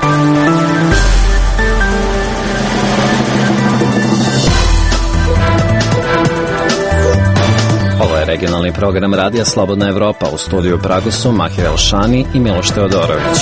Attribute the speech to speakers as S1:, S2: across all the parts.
S1: Ovo je regionalni program Radija Slobodna Evropa. U studiju u Pragu su Mahir Elšani i Miloš Teodorović.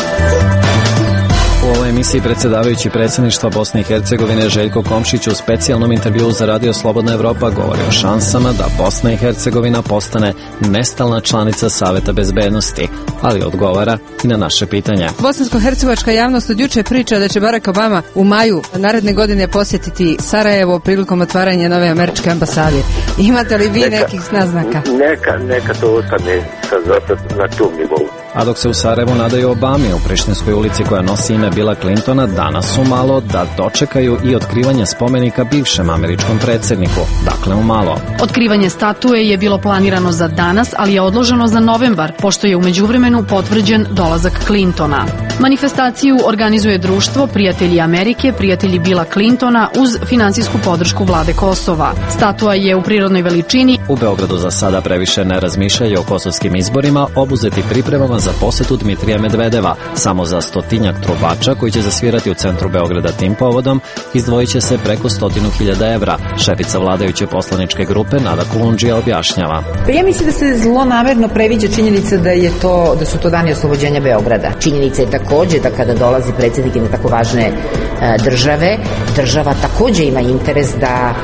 S1: U ovoj emisiji predsjedavajući predsjedništva Bosne i Hercegovine Željko Komšić u specijalnom intervjuu za Radio Slobodna Evropa govori o šansama da Bosna i Hercegovina postane nestalna članica Saveta bezbednosti, ali odgovara i na naše pitanja.
S2: Bosansko-hercegovačka javnost od juče priča da će Barack Obama u maju naredne godine posjetiti Sarajevo prilikom otvaranja nove američke ambasade. Imate li vi nekih naznaka?
S3: Neka to ostane na tom nivou.
S1: A dok se u Sarajevu nadaju Obami u Prištinskoj ulici koja nosi ime Billa Clintona, danas u malo da dočekaju i otkrivanje spomenika bivšem američkom predsjedniku, dakle u malo.
S4: Otkrivanje statue je bilo planirano za danas, ali je odloženo za novembar, pošto je u međuvremenu potvrđen dolazak Clintona. Manifestaciju organizuje društvo Prijatelji Amerike, prijatelji Billa Clintona uz finansijsku podršku vlade Kosova. Statua je u prirodnoj veličini.
S1: U Beogradu za sada previše ne razmišljaju o kosovskim izborima, obuzeti pripremama za posetu Dmitrija Medvedeva. Samo za 100-tinjak trubača koji će zasvirati u centru Beograda tim povodom izdvojit će se preko 100.000 evra. Šefica vladajuće poslaničke grupe Nada Kulundžija objašnjava.
S5: Ja mislim da se zlonamerno previđa činjenica da su to dani oslobođenja Beograda. Činjenica je takođe da kada dolazi predsjednik na tako važne države, država takođe ima interes da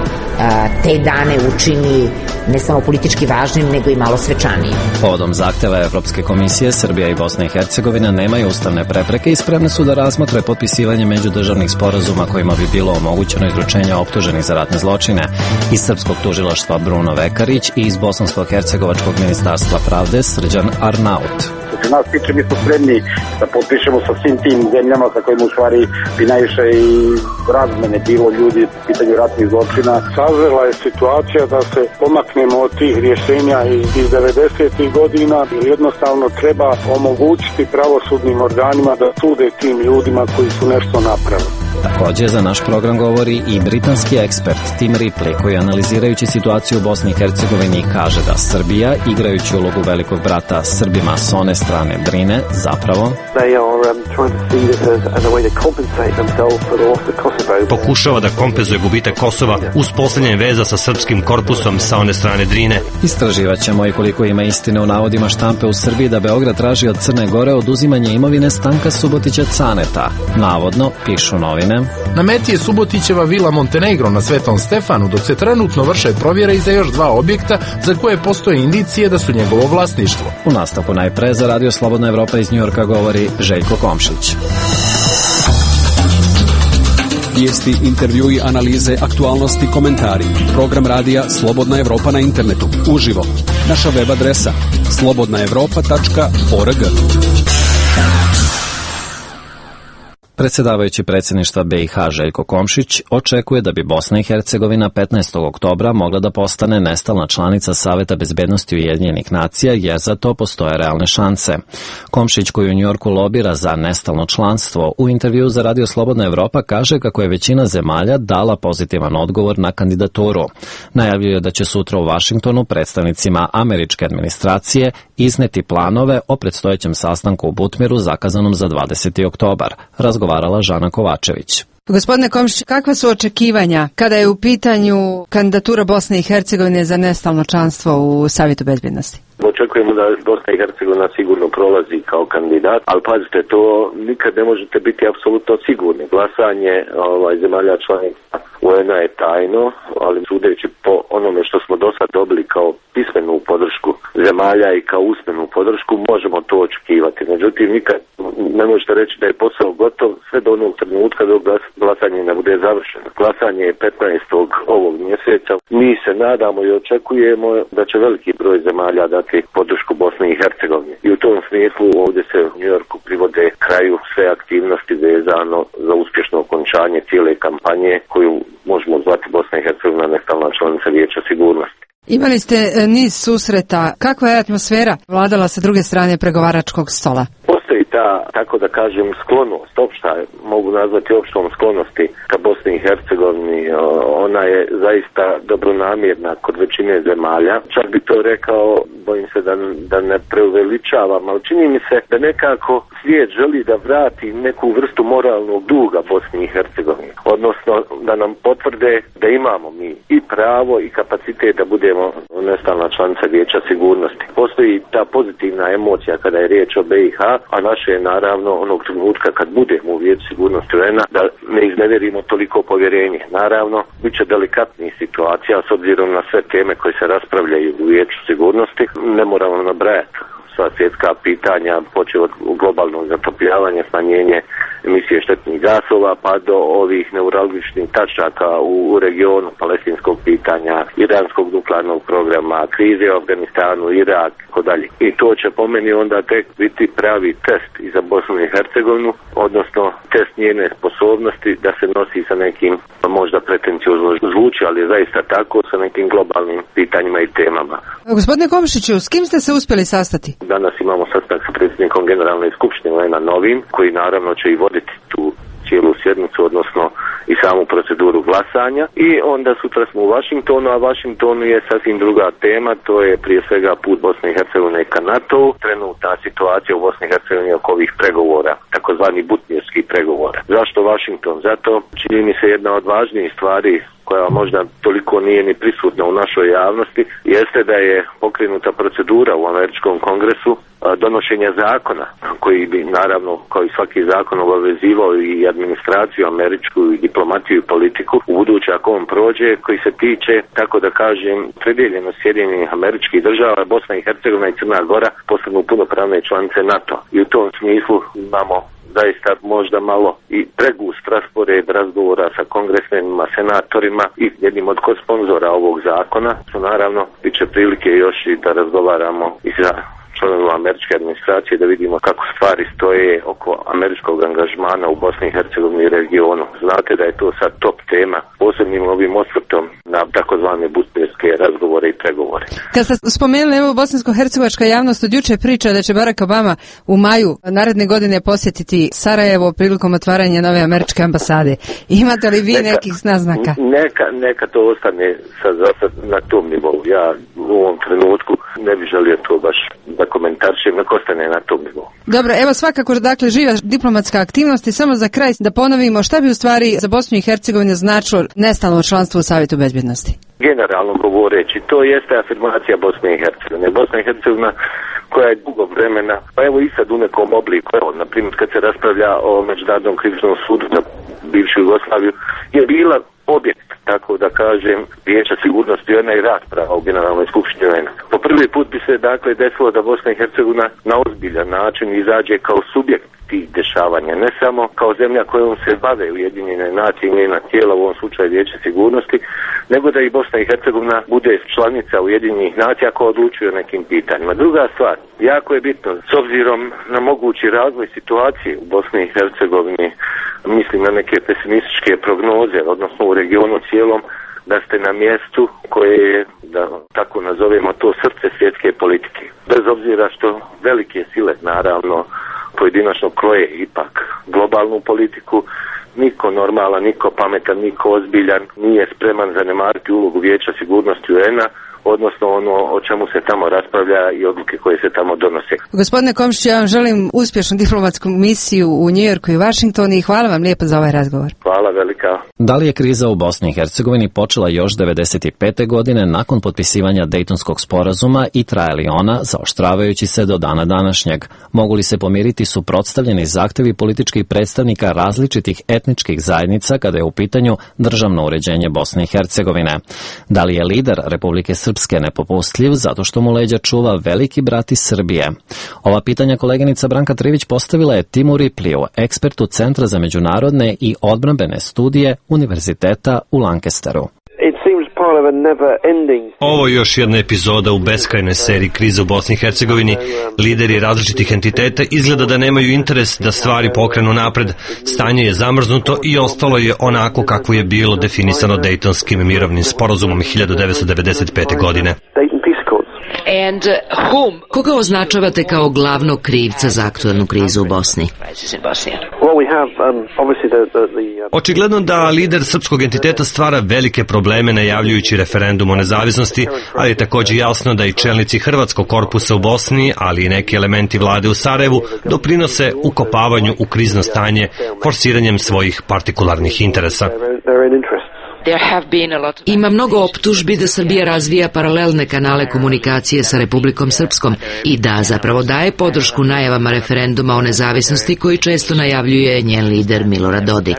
S5: te dane učini ne samo politički važnim, nego i malo svečanijim.
S1: Povodom zahteva Evropske komisije, Srbija i Bosna i Hercegovina nemaju ustavne prepreke i spremne su da razmotre potpisivanje međudržavnih sporazuma kojima bi bilo omogućeno izručenje optuženih za ratne zločine. Iz srpskog tužilaštva Bruno Vekarić i iz bosansko-hercegovačkog ministarstva pravde Srđan Arnaut.
S3: Što se nas tiče, mi smo spremni da potpišemo sa svim tim zemljama sa kojima u stvari bi najviše i razmene bilo ljudi u pitanju ratnih zločina.
S6: Sazrela je situacija da se pomaknemo od tih rješenja iz 90. godina i jednostavno treba omogućiti pravosudnim organima da sude tim ljudima koji su nešto napravili.
S1: Također za naš program govori i britanski ekspert Tim Ripley, koji analizirajući situaciju u Bosni i Hercegovini kaže da Srbija, igrajući ulogu velikog brata Srbima s one strane Drine, zapravo
S7: pokušava da kompenzuje gubitak Kosova uspostavljanje veza sa srpskim korpusom sa one strane Drine.
S1: Istraživat ćemo i koliko ima istine u navodima štampe u Srbiji da Beograd traži od Crne Gore oduzimanje imovine Stanka Subotića Caneta. Navodno, pišu novine.
S8: Na meti je Subotićeva vila Montenegro na Svetom Stefanu, dok se trenutno vrše provjere i za još 2 objekta za koje postoje indicije da su njegovo vlasništvo.
S1: U nastavku najpre za Radio Slobodna Evropa iz Njujorka govori Željko Komšić.
S9: Vijesti, intervjui, analize, aktualnosti, komentari. Program Radija Slobodna Evropa na internetu. Uživo. Naša web adresa slobodnaevropa.org.
S1: Predsjedavajući predsjedništva BiH Željko Komšić očekuje da bi Bosna i Hercegovina 15. oktobra mogla da postane nestalna članica Saveta bezbednosti Ujedinjenih nacija, jer za to postoje realne šanse. Komšić, koji u Njujorku lobira za nestalno članstvo, u intervjuu za Radio Slobodna Evropa kaže kako je većina zemalja dala pozitivan odgovor na kandidaturu. Najavljuje da će sutra u Vašingtonu predstavnicima američke administracije izneti planove o predstojećem sastanku u Butmiru zakazanom za 20. oktobar. Razgovarala Žana Kovačević.
S2: Gospodine Komšić, kakva su očekivanja kada je u pitanju kandidatura Bosne i Hercegovine za nestalno članstvo u Savjetu bezbednosti?
S3: Očekujemo da Bosna i Hercegovina sigurno prolazi kao kandidat, ali pazite, to nikad ne možete biti apsolutno sigurni. Glasanje zemalja članica UN-a je tajno, ali sudeći po onome što smo do sad dobili kao pismenu podršku zemalja i kao usmenu podršku, možemo to očekivati. Međutim, nikad ne možete reći da je posao gotov sve do onog trenutka dok glasanje ne bude završeno. Glasanje je 15. ovog mjeseca. Mi se nadamo i očekujemo da će veliki broj zemalja dati podršku Bosni i Hercegovini. I u tom smislu ovdje se u Njujorku privode kraju sve aktivnosti vezano za uspješno okončanje cijele kampanje koju možemo zvati Bosna i Hercegovina nestalna članica Vijeća sigurnosti.
S2: Imali ste niz susreta. Kakva je atmosfera vladala sa druge strane pregovaračkog stola?
S3: Postoji ta, tako da kažem, sklonost, opšta, mogu nazvati opštom sklonosti ka Bosni i Hercegovini, ona je zaista dobronamjerna kod većine zemalja. Čak bi to rekao, bojim se da ne preuveličavam, ali čini mi se da nekako svijet želi da vrati neku vrstu moralnog duga Bosni i Hercegovini, odnosno da nam potvrde da imamo mi i pravo i kapacitet da budemo nestalna članica Vijeća sigurnosti. Postoji ta pozitivna emocija kada je riječ o BiH, a naše je naravno onog trenutka kad budemo u Vijeću sigurnosti UN-a da ne iznevjerimo toliko povjerenje. Naravno, bit će delikatnih situacija s obzirom na sve teme koje se raspravljaju u Vijeću sigurnosti. Ne moramo nabrajati sva svjetska pitanja, počeo od globalnog zatopljavanja, smanjenje emisije štetnih gasova, pa do ovih neuralgičnih tačaka u regionu palestinskog pitanja, iranskog nuklearnog programa, krize u Afganistanu, Irak, tako dalje. I to će po meni onda tek biti pravi test i za Bosnu i Hercegovinu, odnosno test njene sposobnosti da se nosi sa nekim, možda pretenciozno zvuči, ali je zaista tako, sa nekim globalnim pitanjima i temama.
S2: Gospodine Komšiću, s kim ste se uspjeli sastati?
S3: Danas imamo sastanak sa predsjednikom Generalne skupštine UN-a novim, koji naravno će i voditi tu cijelu sjednicu, odnosno i samu proceduru glasanja. I onda sutra smo u Washingtonu, a Washingtonu je sasvim druga tema, to je prije svega put Bosne i Hercegovine ka NATO-u, trenutna situacija u Bosni i Hercegovini oko ovih pregovora, takozvani butmirskih pregovora. Zašto Washington? Zato čini mi se jedna od važnijih stvari koja možda toliko nije ni prisutna u našoj javnosti, jeste da je pokrenuta procedura u američkom kongresu donošenja zakona, koji bi naravno, kao i svaki zakon, obavezivao i administraciju američku i diplomatiju i politiku u buduće ako on prođe, koji se tiče, tako da kažem, predjeljenost Sjedinjenih Američkih Država, Bosna i Hercegovina i Crna Gora postanu punopravne članice NATO. I u tom smislu imamo zaista možda malo i pregust raspored razgovora sa kongresmenima, senatorima i jednim od sponzora ovog zakona. Naravno, bit će prilike još i da razgovaramo i sa članovima američke administracije da vidimo kako stvari stoje oko američkog angažmana u Bosni i Hercegovini i regionu. Znate da je to sad top tema, posebnim ovim osvrtom na takozvane butmirske razgovore i pregovore.
S2: Kad ste spomenuli, evo, bosansko-hercegovačka javnost od juče priča da će Barack Obama u maju naredne godine posjetiti Sarajevo prilikom otvaranja nove američke ambasade. Imate li vi nekih naznaka?
S3: Neka to ostane sad na tom nivou. Ja u ovom trenutku ne bih želio to baš da komentarčim, nek ostane na tom nivou.
S2: Dobro, evo svakako, dakle, živa diplomatska aktivnost i samo za kraj da ponovimo šta bi u stvari za Bosnu i Hercegovinu značilo nestalno članstvo u Savjetu bezbjednosti.
S3: Generalno govoreći, to jeste afirmacija Bosne i Hercegovine. Bosna i Hercegovina koja je dugo vremena, pa evo i sad u nekom obliku, evo, na primjer kad se raspravlja o Međunarodnom krivičnom sudu za bivšu Jugoslaviju, je bila objekt, tako da kažem, Vijeća sigurnosti UN-a i rasprava u Generalnoj skupštini UN-a. Po prvi put bi se dakle desilo da Bosna i Hercegovina na ozbiljan način izađe kao subjekt tih dešavanja, ne samo kao zemlja kojom se bave Ujedinjene nacije i njena tijela, u ovom slučaju Vijeća sigurnosti, nego da i Bosna i Hercegovina bude članica Ujedinjenih nacija koja odlučuje o nekim pitanjima. Druga stvar, jako je bitno, s obzirom na mogući razvoj situacije u Bosni i Hercegovini, mislim na neke pesimističke prognoze, odnosno u regionu cijelom, da ste na mjestu koje je, da tako nazovemo to, srce svjetske politike. Bez obzira što velike sile, naravno, pojedinačno kroje ipak globalnu politiku, niko normalan, niko pametan, niko ozbiljan nije spreman zanemariti ulogu Vijeća sigurnosti UN-a, odnosno ono o čemu se tamo raspravlja i odluke koje se tamo donose.
S2: Gospodine Komšić, ja vam želim uspješnu diplomatsku misiju u Njujorku i Washingtonu i hvala vam lijepo za ovaj razgovor.
S3: Hvala velika.
S1: Da li je kriza u Bosni i Hercegovini počela još 1995. godine nakon potpisivanja Dejtonskog sporazuma i traje li ona, zaoštravajući se do dana današnjeg? Mogu li se pomiriti suprotstavljeni zahtjevi političkih predstavnika različitih etničkih zajednica kada je u pitanju državno uređenje Bosne i Hercegovine? Da li je lider Republike Srpske nepopustljiv zato što mu leđa čuva veliki brat iz Srbije? Ova pitanja koleginica Branka Trivić postavila je Timu Ripliju, ekspertu Centra za međunarodne i odbrambene studije Univerziteta u Lancasteru.
S7: Ovo je još jedna epizoda u beskrajnoj seriji krize u Bosni i Hercegovini. Lideri različitih entiteta izgleda da nemaju interes da stvari pokrenu napred. Stanje je zamrznuto i ostalo je onako kako je bilo definisano Dejtonskim mirovnim sporazumom 1995. godine.
S10: Koga označavate kao glavnog krivca za aktuelnu krizu u Bosni?
S7: Očigledno da lider srpskog entiteta stvara velike probleme najavljujući referendum o nezavisnosti, ali je također jasno da i čelnici hrvatskog korpusa u Bosni, ali i neki elementi vlade u Sarajevu doprinose ukopavanju u krizno stanje forsiranjem svojih partikularnih interesa.
S10: Ima mnogo optužbi da Srbija razvija paralelne kanale komunikacije sa Republikom Srpskom i da zapravo daje podršku najavama referenduma o nezavisnosti koji često najavljuje njen lider Milorad Dodik.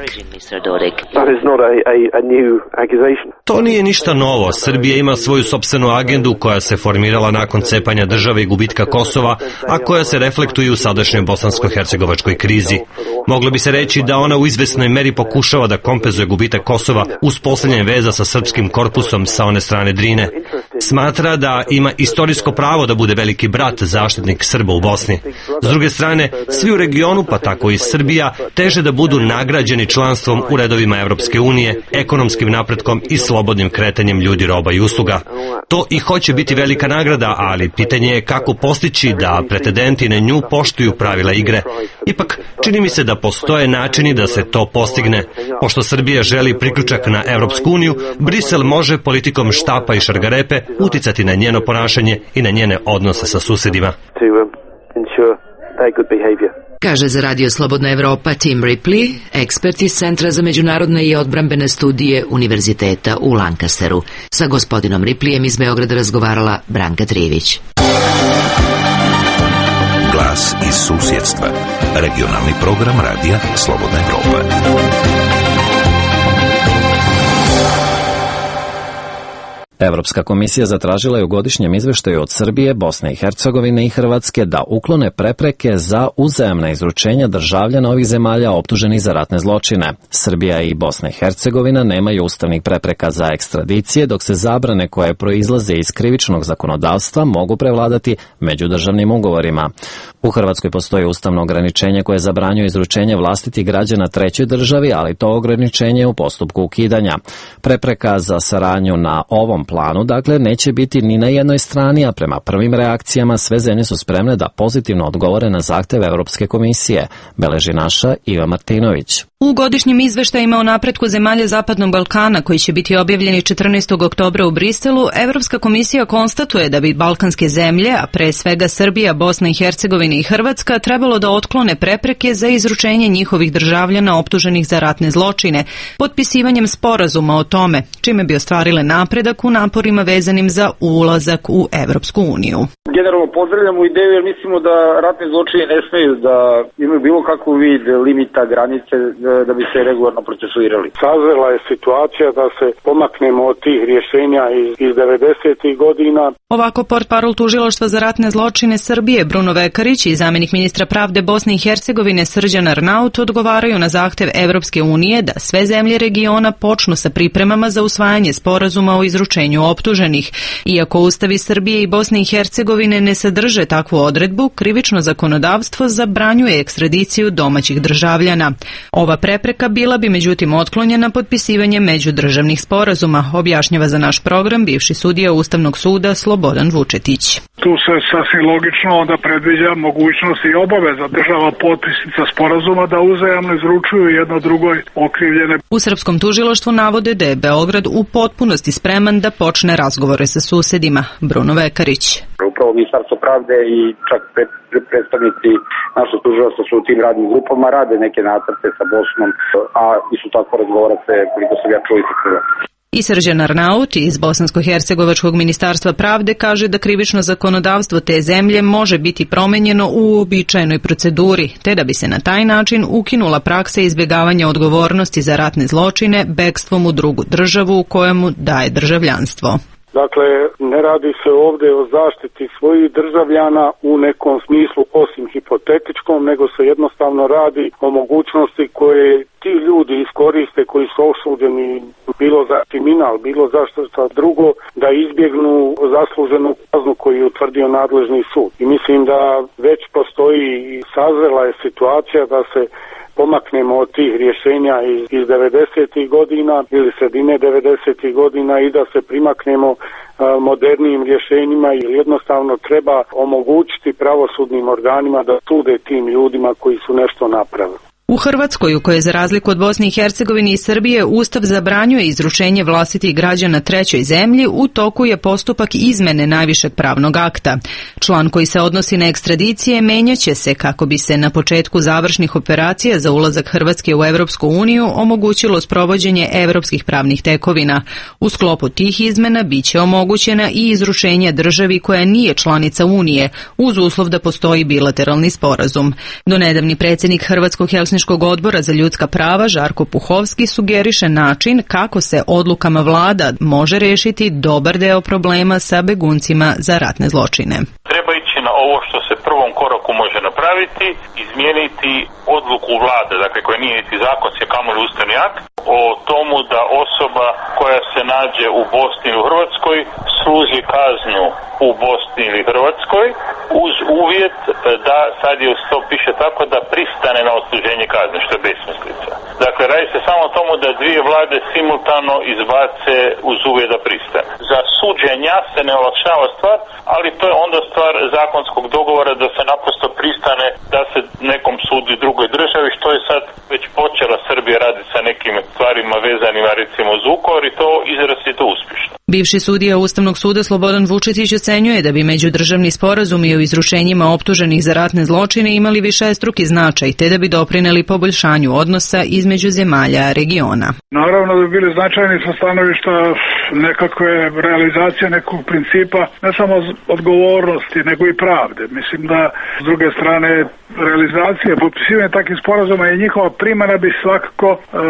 S7: To nije ništa novo. Srbija ima svoju sopstvenu agendu koja se formirala nakon cepanja države i gubitka Kosova, a koja se reflektuje u sadašnjoj bosansko-hercegovačkoj krizi. Moglo bi se reći da ona u izvesnoj meri pokušava da kompenzuje gubitak Kosova uz posljednje veza sa srpskim korpusom sa one strane Drine. Smatra da ima istorijsko pravo da bude veliki brat, zaštitnik Srba u Bosni. S druge strane, svi u regionu, pa tako i Srbija, teže da budu nagrađeni članstvom u redovima Evropske unije, ekonomskim napretkom i slobodnim kretanjem ljudi, roba i usluga. To i hoće biti velika nagrada, ali pitanje je kako postići da pretendenti na nju poštuju pravila igre. Ipak, čini mi se da postoje načini da se to postigne. Pošto Srbija želi priključak na Evropsku uniju, Brisel može politikom štapa i šargarepe uticati na njeno ponašanje i na njene odnose sa susedima.
S10: Kaže za Radio Slobodna Evropa Tim Ripley, ekspert iz Centra za međunarodne i odbrambene studije Univerziteta u Lancasteru. Sa gospodinom Ripleyem iz Beograda razgovarala Branka Trivić.
S11: Glas iz susjedstva. Regionalni program Radija Slobodna Evropa.
S1: Evropska komisija zatražila je u godišnjem izveštaju od Srbije, Bosne i Hercegovine i Hrvatske da uklone prepreke za uzajamna izručenja državljana ovih zemalja optuženih za ratne zločine. Srbija i Bosna i Hercegovina nemaju ustavnih prepreka za ekstradicije, dok se zabrane koje proizlaze iz krivičnog zakonodavstva mogu prevladati međudržavnim ugovorima. U Hrvatskoj postoji ustavno ograničenje koje zabranjuje izručenje vlastitih građana trećoj državi, ali to ograničenje je u postupku ukidanja. Prepreka za saradnju na ovom planu, dakle, neće biti ni na jednoj strani, a prema prvim reakcijama sve zemlje su spremne da pozitivno odgovore na zahteve Europske komisije, beleži naša Iva Martinović.
S12: U godišnjim izveštajima o napretku zemalja Zapadnog Balkana, koji će biti objavljeni 14. oktobra u Briselu, Evropska komisija konstatuje da bi balkanske zemlje, a pre svega Srbija, Bosna i Hercegovina i Hrvatska, trebalo da otklone prepreke za izručenje njihovih državljana optuženih za ratne zločine, potpisivanjem sporazuma o tome, čime bi ostvarile napredak u naporima vezanim za ulazak u Evropsku uniju.
S13: Generalno pozdravljamo ideju jer mislimo da ratni zločini ne smeju da imaju bilo kakvu vid limita, granice, da bi se regularno procesuirali.
S6: Sazrela je situacija da se pomaknemo od tih rješenja iz 90. godina.
S12: Ovako portparol tužilaštva za ratne zločine Srbije Bruno Vekarić i zamjenik ministra pravde Bosne i Hercegovine Srđan Arnaut odgovaraju na zahtev Evropske unije da sve zemlje regiona počnu sa pripremama za usvajanje sporazuma o izručenju optuženih. Iako ustavi Srbije i Bosne i Hercegovine ne sadrže takvu odredbu, krivično zakonodavstvo zabranjuje ekstradiciju domaćih državljana. Ova prepreka bila bi međutim otklonjena potpisivanjem međudržavnih sporazuma, objašnjava za naš program bivši sudija Ustavnog suda Slobodan Vučetić.
S14: Tu se sasvim logično onda predviđa mogućnost i obaveza država potpisnica sporazuma da uzajamno izručuju jedno drugoj okrivljene.
S12: U srpskom tužilaštvu navode da je Beograd u potpunosti spreman da počne razgovore sa susedima. Bruno Vekarić.
S13: Upravo Ministarstvo pravde i čak predstavnici našeg tužilaštva su u tim radnim grupama, rade neke nacrte sa Bosnom, a isto tako razgovara se, koliko sam ja čuo, i sa Hrvatskom.
S12: I Srđan Arnaut iz Bosansko-hercegovačkog ministarstva pravde kaže da krivično zakonodavstvo te zemlje može biti promenjeno u uobičajenoj proceduri, te da bi se na taj način ukinula praksa izbjegavanja odgovornosti za ratne zločine bekstvom u drugu državu u kojemu daje državljanstvo.
S6: Dakle, ne radi se ovdje o zaštiti svojih državljana u nekom smislu osim hipotetičkom, nego se jednostavno radi o mogućnosti koje ti ljudi iskoriste koji su osuđeni bilo za kriminal, bilo za što drugo, da izbjegnu zasluženu kaznu koju je utvrdio nadležni sud. I mislim da već postoji i sazrela je situacija da se pomaknemo od tih rješenja iz 90. godina ili sredine 90. godina i da se primaknemo modernijim rješenjima, ili jednostavno treba omogućiti pravosudnim organima da sude tim ljudima koji su nešto napravili.
S12: U Hrvatskoj, u kojoj za razliku od Bosne i Hercegovine i Srbije Ustav zabranjuje izručenje vlastitih građana trećoj zemlji, u toku je postupak izmene najvišeg pravnog akta. Član koji se odnosi na ekstradicije menjaće se kako bi se na početku završnih operacija za ulazak Hrvatske u Evropsku uniju omogućilo sprovođenje evropskih pravnih tekovina. U sklopu tih izmena biće omogućena i izručenje državi koja nije članica Unije, uz uslov da postoji bilateralni sporazum. Donedavni predsjednik Hrvatskog Helsinškog odbora za ljudska prava Žarko Puhovski sugeriše način kako se odlukama vlada može rešiti dobar deo problema sa beguncima za ratne zločine.
S15: Treba ići na ovo što se prvom koraku može napraviti, izmijeniti odluku vlade, dakle koja nije niti zakonski, kamoli ustavni akt, o tomu da osoba koja se nađe u Bosni ili u Hrvatskoj služi kaznu u Bosni ili Hrvatskoj uz uvjet da, sad je to piše tako, da pristane na odsluženje kazne, što je besmislica. Dakle, radi se samo o tomu da dvije vlade simultano izbace uz uvjet da pristane. Za suđenja se ne olakšava stvar, ali to je onda stvar zakonskog dogovora da se naprosto pristane da se nekom sudi drugoj državi, što je sad već počela Srbija raditi sa nekim stvarima vezanima recimo uz Vukovar i to izrazito uspješno.
S12: Bivši sudija Ustavnog suda Slobodan Vučetić ocenjuje da bi međudržavni sporazumi o izručenjima optuženih za ratne zločine imali višestruki značaj, te da bi doprineli poboljšanju odnosa između zemalja regiona.
S14: Naravno da bi bili značajni sa stanovišta nekakve realizacije nekog principa, ne samo odgovornosti, nego i pravde. Mislim da s druge strane realizacije, potpisivanje takvih sporazuma i njihova primjena bi svakako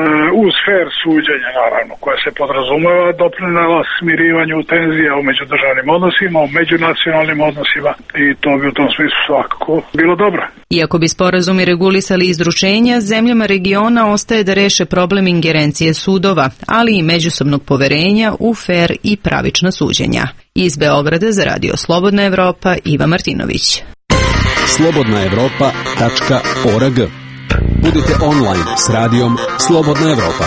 S14: uz fair suđenje, naravno, koje se podrazumeva, doprinela smirivanju tenzija u međudržavnim odnosima, u međunacionalnim odnosima i to bi u tom smislu svakako bilo dobro.
S12: Iako bi sporazumi regulisali izručenja, zemljama regiona ostaje da reše problem ingerencije sudova, ali i međusobnog poverenja u fair i pravična suđenja. Iz Beograda za Radio Slobodna Evropa, Iva Martinović.
S9: slobodnaevropa.org. Budite online s radijom Slobodna Evropa.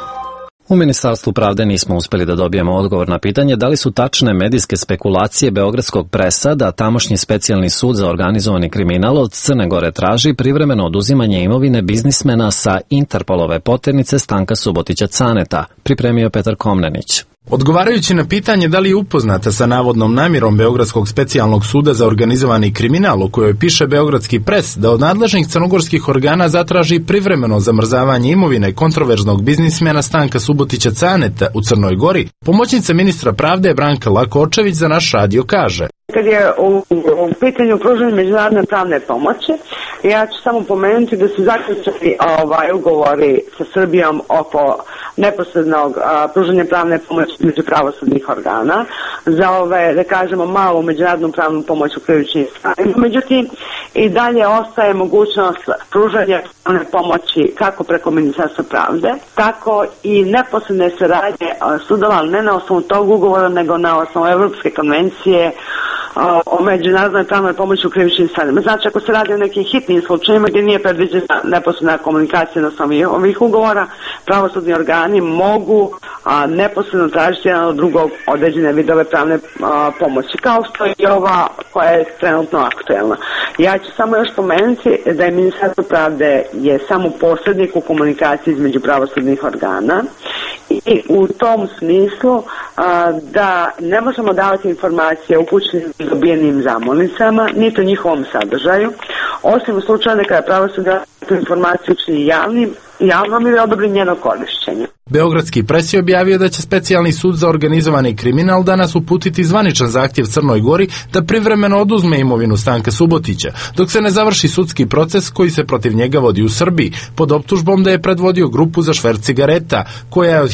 S1: U Ministarstvu pravde nismo uspeli da dobijemo odgovor na pitanje da li su tačne medijske spekulacije beogradskog presa da tamošnji specijalni sud za organizovani kriminal od Crne Gore traži privremeno oduzimanje imovine biznismena sa Interpolove poternice Stanka Subotića Caneta, pripremio Petar Komnenić.
S8: Odgovarajući na pitanje da li je upoznata sa navodnom namjerom Beogradskog specijalnog suda za organizovani kriminal, u kojoj piše beogradski pres da od nadležnih crnogorskih organa zatraži privremeno zamrzavanje imovine kontroverznog biznismena Stanka Subotića Caneta u Crnoj Gori, pomoćnica ministra pravde Branka Lakočević za naš radio kaže:
S16: Kad je u pitanju pružanja međunarodne pravne pomoći, ja ću samo pomenuti da su zaključeni ugovori sa Srbijom oko neposrednog pružanja pravne pomoći među pravosudnih organa za da kažemo malu međunarodnu pravnu pomoć u krivičnim stvarima. Međutim, i dalje ostaje mogućnost pružanja pravne pomoći kako preko Ministarstva pravde, tako i neposredne saradnje sudova, ali ne na osnovu tog ugovora, nego na osnovu Evropske konvencije o međunarodnoj pravnoj pomoći u krivičnim stvarima. Znači, ako se radi o nekim hitnim slučajima gdje nije predviđena neposredna komunikacija na osnovi ovih ugovora, pravosudni organi mogu neposredno tražiti jedan od drugog određene vidove pravne pomoći, kao što je i ova koja je trenutno aktuelna. Ja ću samo još spomenuti da je Ministarstvo pravde je samo posrednik u komunikaciji između pravosudnih organa i u tom smislu da ne možemo davati informacije upućenim dobijenim zamolnicama, niti o njihovom sadržaju, osim u slučaju kada pravosudna informaciju učini javnom ili odobri njeno korišćenje.
S8: Beogradski pres je objavio da će specijalni sud za organizovani kriminal danas uputiti zvaničan zahtjev Crnoj Gori da privremeno oduzme imovinu Stanka Subotića, dok se ne završi sudski proces koji se protiv njega vodi u Srbiji, pod optužbom da je predvodio grupu za šverc cigareta, koja je od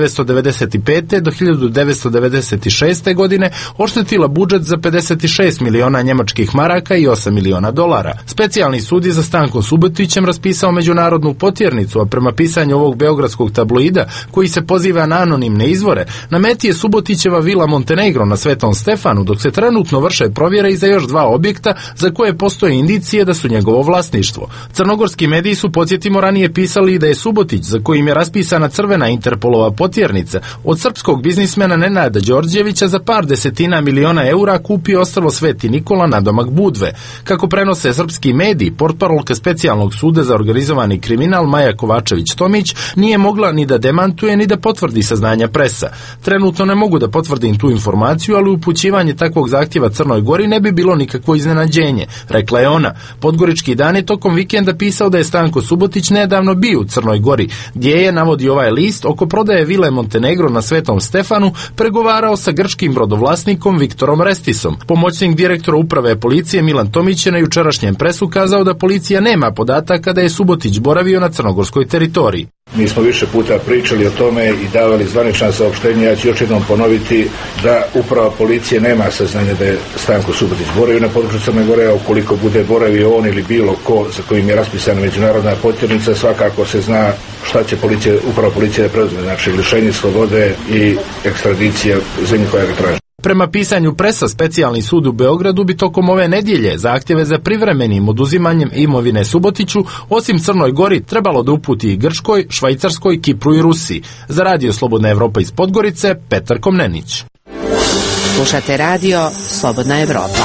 S8: 1995. do 1996. godine oštetila budžet za 56 miliona njemačkih maraka i 8 miliona dolara. Specijalni sud je za Stankom Subotićem raspisao međunarodnu potjernicu, a prema pisanju ovog beogradskog tabloida tabloida koji se poziva na anonimne izvore, na meti je Subotićeva vila Montenegro na Svetom Stefanu, dok se trenutno vrše provjere i za još 2 objekta za koje postoje indicije da su njegovo vlasništvo. Crnogorski mediji su, podsjetimo, ranije pisali da je Subotić, za kojim je raspisana crvena Interpolova potjernica, od srpskog biznismena Nenada Đorđevića za par desetina miliona eura kupio ostrvo Sveti Nikola nadomak Budve. Kako prenose srpski mediji, portparolka specijalnog suda za organizovani kriminal Maja Kovačević-Tomić nije mogla ni da demantuje ni da potvrdi saznanja presa. Trenutno ne mogu da potvrdim tu informaciju, ali upućivanje takvog zahtjeva Crnoj Gori ne bi bilo nikakvo iznenađenje, rekla je ona. Podgorički dan je tokom vikenda pisao da je Stanko Subotić nedavno bio u Crnoj Gori, gdje je, navodi ovaj list, oko prodaje vile Montenegro na Svetom Stefanu pregovarao sa grčkim brodovlasnikom Viktorom Restisom. Pomoćnik direktora uprave policije Milan Tomić je na jučerašnjem presu kazao da policija nema podataka da je Subotić boravio na crnogorskoj teritoriji.
S17: Mi smo više puta pričali o tome i davali zvanična saopštenja. Ja ću još jednom ponoviti da uprava policije nema saznanja da je Stanko Subotić boravio na području Crne Gore, a ukoliko bude boravio on ili bilo ko za kojim je raspisana međunarodna potjernica, svakako se zna šta će uprava policije da preuzme, znači lišenje slobode i ekstradicija zemlje koja ga traži.
S8: Prema pisanju presa, specijalni sud u Beogradu bi tokom ove nedjelje zahtjeve za privremenim oduzimanjem imovine Subotiću, osim Crnoj Gori, trebalo da uputi i Grčkoj, Švajcarskoj, Kipru i Rusiji. Za Radio Slobodna Evropa iz Podgorice, Petar Komnenić.
S10: Slušate Radio Slobodna Evropa.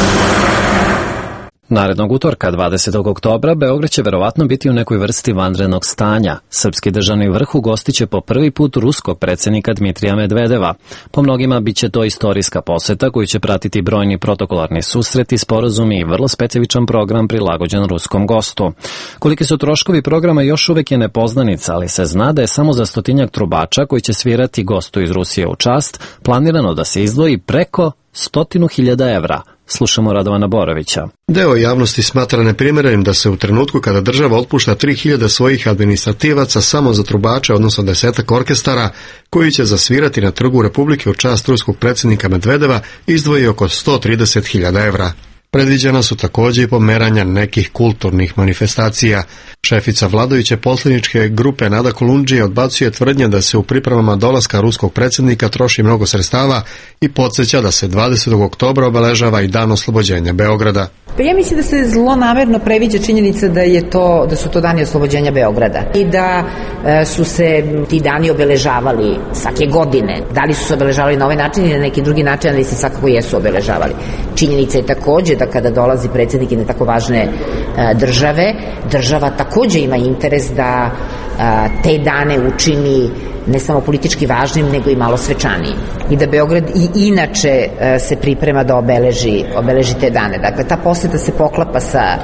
S1: Narednog utorka, 20. oktobra, Beograd će verovatno biti u nekoj vrsti vanrednog stanja. Srpski državni vrh ugostiće po prvi put ruskog predsjednika Dmitrija Medvedeva. Po mnogima biće to istorijska poseta koju će pratiti brojni protokolarni susreti, sporazumi i vrlo specifičan program prilagođen ruskom gostu. Koliki su troškovi programa još uvijek je nepoznanica, ali se zna da je samo za 100-tinjak trubača koji će svirati gostu iz Rusije u čast planirano da se izdvoji preko 100.000 evra. Slušamo Radovana Borovića.
S18: Deo javnosti smatra neprimjerenim da se u trenutku kada država otpušta 3000 svojih administrativaca samo za trubače, odnosno 10 orkestara, koji će zasvirati na Trgu Republike u čast ruskog predsjednika Medvedeva, izdvoji oko 130.000 evra. Predviđena su također i pomeranja nekih kulturnih manifestacija. Šefica vladajuće poslaničke grupe Nada Kolundžija odbacuje tvrdnje da se u pripremama dolaska ruskog predsjednika troši mnogo sredstava i podsjeća da se 20. oktobra obeležava i dan oslobođenja Beograda.
S5: Pa ja mislim da se zlonamerno previđa činjenica da su to dani oslobođenja Beograda i da su se ti dani obeležavali svake godine. Da li su se obeležavali na ovaj način ili na neki drugi način, ali se svakako jesu obeležavali. Činjenica je također da kada dolazi predsjednik na tako važne države, država također ima interes da te dane učini ne samo politički važnim, nego i malo svečanijim. I da Beograd i inače se priprema da obeleži te dane. Dakle, ta posjeta se poklapa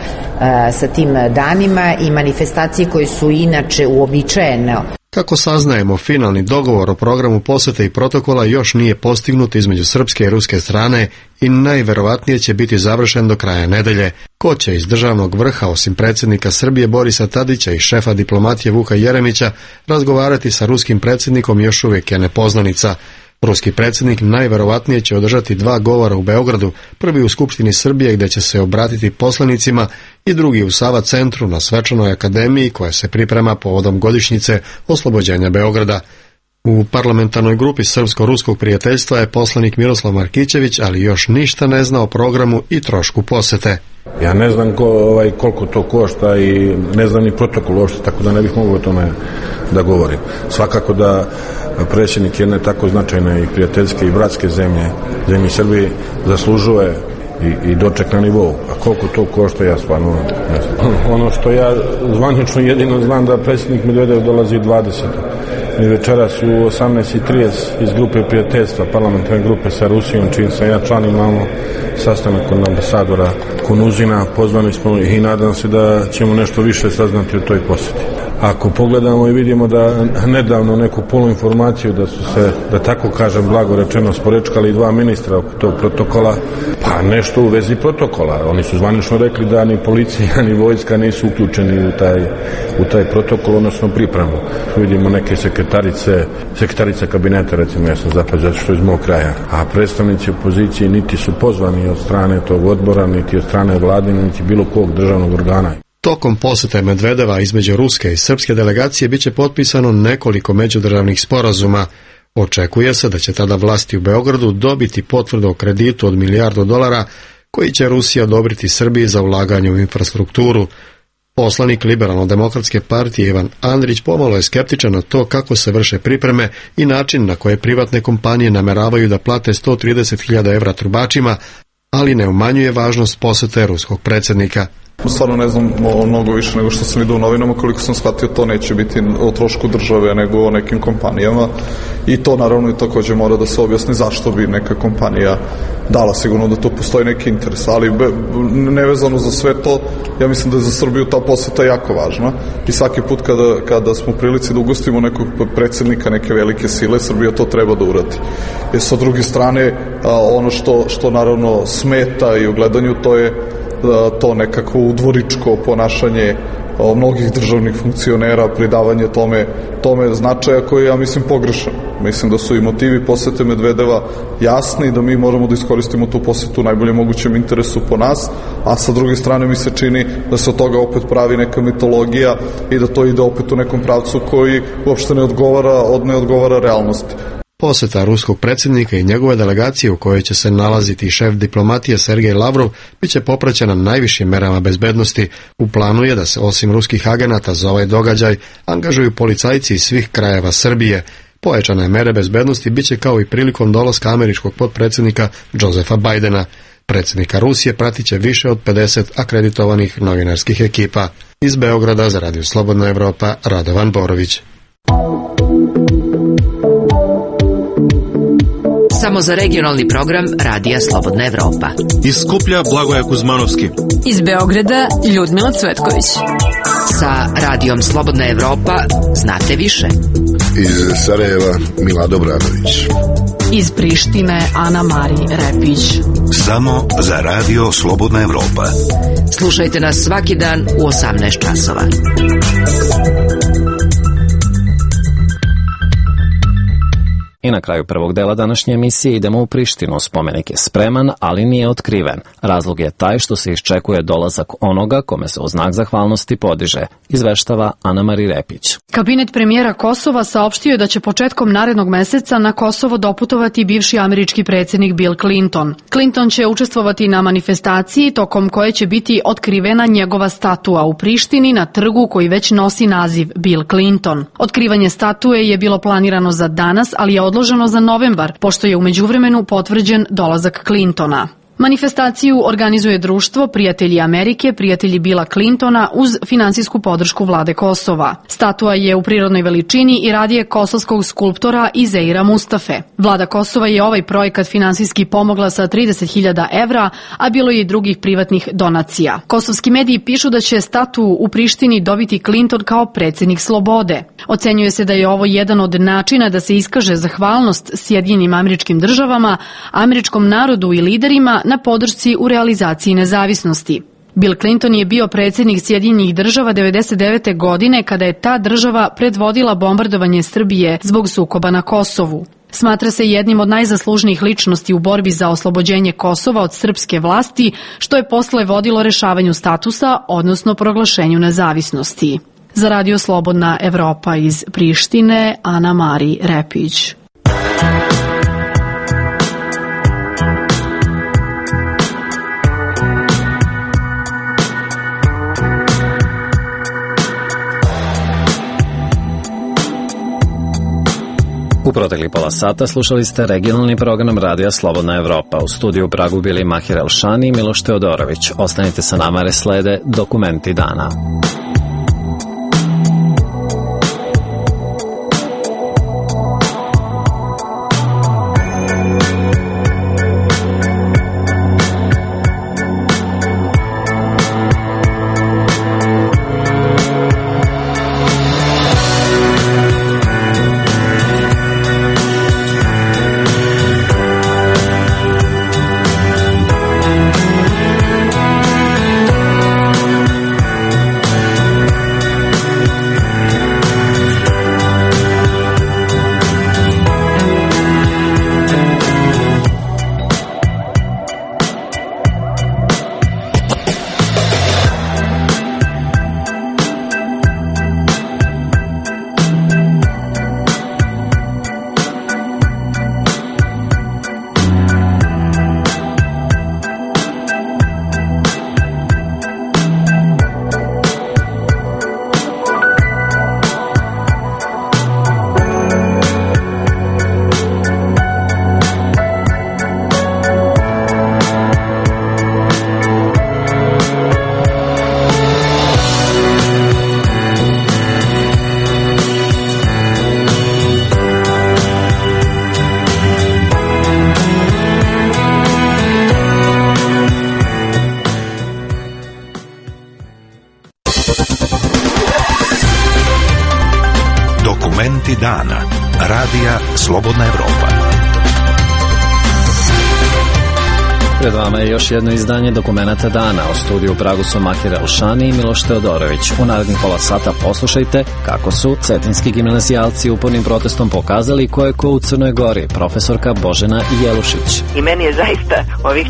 S5: sa tim danima i manifestacije koje su inače uobičajene.
S18: Kako saznajemo, finalni dogovor o programu posjete i protokola još nije postignut između srpske i ruske strane i najverovatnije će biti završen do kraja nedelje. Ko će iz državnog vrha, osim predsjednika Srbije Borisa Tadića i šefa diplomatije Vuka Jeremića, razgovarati sa ruskim predsjednikom još uvijek je nepoznanica. Ruski predsjednik najverovatnije će održati 2 govora u Beogradu, prvi u Skupštini Srbije gdje će se obratiti poslanicima i drugi u Sava centru na svečanoj akademiji koja se priprema povodom godišnjice oslobođenja Beograda. U parlamentarnoj grupi Srpsko-ruskog prijateljstva je poslanik Miroslav Markićević, ali još ništa ne zna o programu i trošku posete.
S17: Ja ne znam koliko to košta i ne znam ni protokol uopšte, tako da ne bih mogao o tome da govorim. Svakako da predsjednik jedne tako značajne i prijateljske i bratske zemlje Srbije zaslužuje i doček na nivou. A koliko to košta, ja stvarno ne znam. Ono što ja zvanično jedino znam da predsjednik Medvedev dolazi 20. Mi večeras u 18:30 iz grupe prijateljstva, parlamentarne grupe sa Rusijom, čim sam ja član, imamo sastanak kod ambasadora Kunuzina, pozvani smo i nadam se da ćemo nešto više saznati o toj posjeti. Ako pogledamo i vidimo da nedavno neku poluinformaciju da su se, da tako kažem blago rečeno, sporečkali 2 ministra oko tog protokola, pa nešto u vezi protokola. Oni su zvanično rekli da ni policija ni vojska nisu uključeni u taj protokol, odnosno pripremu. Vidimo neke sekretarice kabineta, recimo, ja sam zapad zato što iz mog kraja, a predstavnici opozicije niti su pozvani od strane tog odbora, niti od strane vlade, niti bilo kog državnog organa.
S18: Tokom posete Medvedeva između ruske i srpske delegacije biće potpisano nekoliko međudržavnih sporazuma. Očekuje se da će tada vlasti u Beogradu dobiti potvrdu o kreditu od $1 milijardu koji će Rusija odobriti Srbiji za ulaganje u infrastrukturu. Poslanik Liberalno-demokratske partije Ivan Andrić pomalo je skeptičan na to kako se vrše pripreme i način na koje privatne kompanije nameravaju da plate 130.000 evra trubačima, ali ne umanjuje važnost posete ruskog predsjednika.
S19: Stvarno ne znam mnogo više nego što sam vidio u novinama, koliko sam shvatio to neće biti o trošku države nego o nekim kompanijama i to naravno i također mora da se objasni zašto bi neka kompanija dala, sigurno da tu postoji neki interes, ali nevezano za sve to, ja mislim da je za Srbiju ta poseta jako važna i svaki put kada smo u prilici da ugostimo nekog predsjednika neke velike sile, Srbija to treba da uradi. Jer sa druge strane, ono što naravno smeta i u gledanju, to je to nekako udvoričko ponašanje mnogih državnih funkcionera, pridavanje tome značaja koji ja mislim pogrešan. Mislim da su i motivi posete Medvedeva jasni i da mi moramo da iskoristimo tu posetu u najboljem mogućem interesu po nas, a sa druge strane mi se čini da se od toga opet pravi neka mitologija i da to ide opet u nekom pravcu koji uopšte ne odgovara realnosti.
S18: Poseta ruskog predsjednika i njegove delegacije u kojoj će se nalaziti šef diplomatije Sergej Lavrov biće popraćena najvišim merama bezbednosti. U planu je da se osim ruskih agenata za ovaj događaj angažuju policajci iz svih krajeva Srbije. Pojačane mere bezbednosti biće kao i prilikom dolaska američkog potpredsjednika Josepha Bidena. Predsjednika Rusije pratit će više od 50 akreditovanih novinarskih ekipa. Iz Beograda za Radio Slobodna Evropa, Radovan Borović.
S10: Samo za regionalni program Radija Slobodna Evropa.
S20: Iz Skuplja Blagoje Kuzmanovski.
S4: Iz Beograda Ljudmila Cvetković.
S10: Sa Radijom Slobodna Evropa znate više.
S21: Iz Sarajeva Milado Bradović.
S4: Iz Prištine Ana Mari Repić.
S11: Samo za Radio Slobodna Evropa.
S10: Slušajte nas svaki dan u 18 časova.
S1: I na kraju prvog dela današnje emisije idemo u Prištinu. Spomenik je spreman, ali nije otkriven. Razlog je taj što se iščekuje dolazak onoga kome se u znak zahvalnosti podiže, izveštava Ana Mari Repić.
S4: Kabinet premijera Kosova saopštio je da će početkom narednog meseca na Kosovo doputovati bivši američki predsjednik Bill Clinton. Clinton će učestvovati na manifestaciji tokom koje će biti otkrivena njegova statua u Prištini na trgu koji već nosi naziv Bill Clinton. Otkrivanje statue je bilo planirano za danas, ali je odloženo za novembar, pošto je u međuvremenu potvrđen dolazak Clintona. Manifestaciju organizuje društvo Prijatelji Amerike, prijatelji Billa Clintona uz finansijsku podršku vlade Kosova. Statua je u prirodnoj veličini i radi je kosovskog skulptora Izeira Mustafe. Vlada Kosova je ovaj projekat finansijski pomogla sa 30.000 evra, a bilo je i drugih privatnih donacija. Kosovski mediji pišu da će statu u Prištini dobiti Clinton kao predsjednik slobode. Ocenjuje se da je ovo jedan od načina da se iskaže zahvalnost Sjedinjenim Američkim Državama, američkom narodu i liderima na podršci u realizaciji nezavisnosti. Bill Clinton je bio predsjednik Sjedinjenih Država 1999. godine kada je ta država predvodila bombardovanje Srbije zbog sukoba na Kosovu. Smatra se jednim od najzaslužnijih ličnosti u borbi za oslobođenje Kosova od srpske vlasti, što je posle vodilo rešavanju statusa, odnosno proglašenju nezavisnosti. Za Radio Slobodna Evropa iz Prištine, Ana Mari Repić.
S1: U protekli pola sata slušali ste regionalni program Radija Slobodna Evropa. U studiju u Pragu bili Mahir Elšani i Miloš Teodorović. Ostanite sa nama jer slede dokumenti dana.
S11: Dokumenti dana. Radija Slobodna Evropa.
S1: Pred vama je još jedno izdanje Dokumenata dana. U studiju u Pragu su Makir Elšani i Miloš Teodorović. U narednih pola sata poslušajte kako su cetinski gimnazijalci upornim protestom pokazali ko je ko u Crnoj Gori, profesorka Božena Jelušić.
S2: I meni je zaista ovih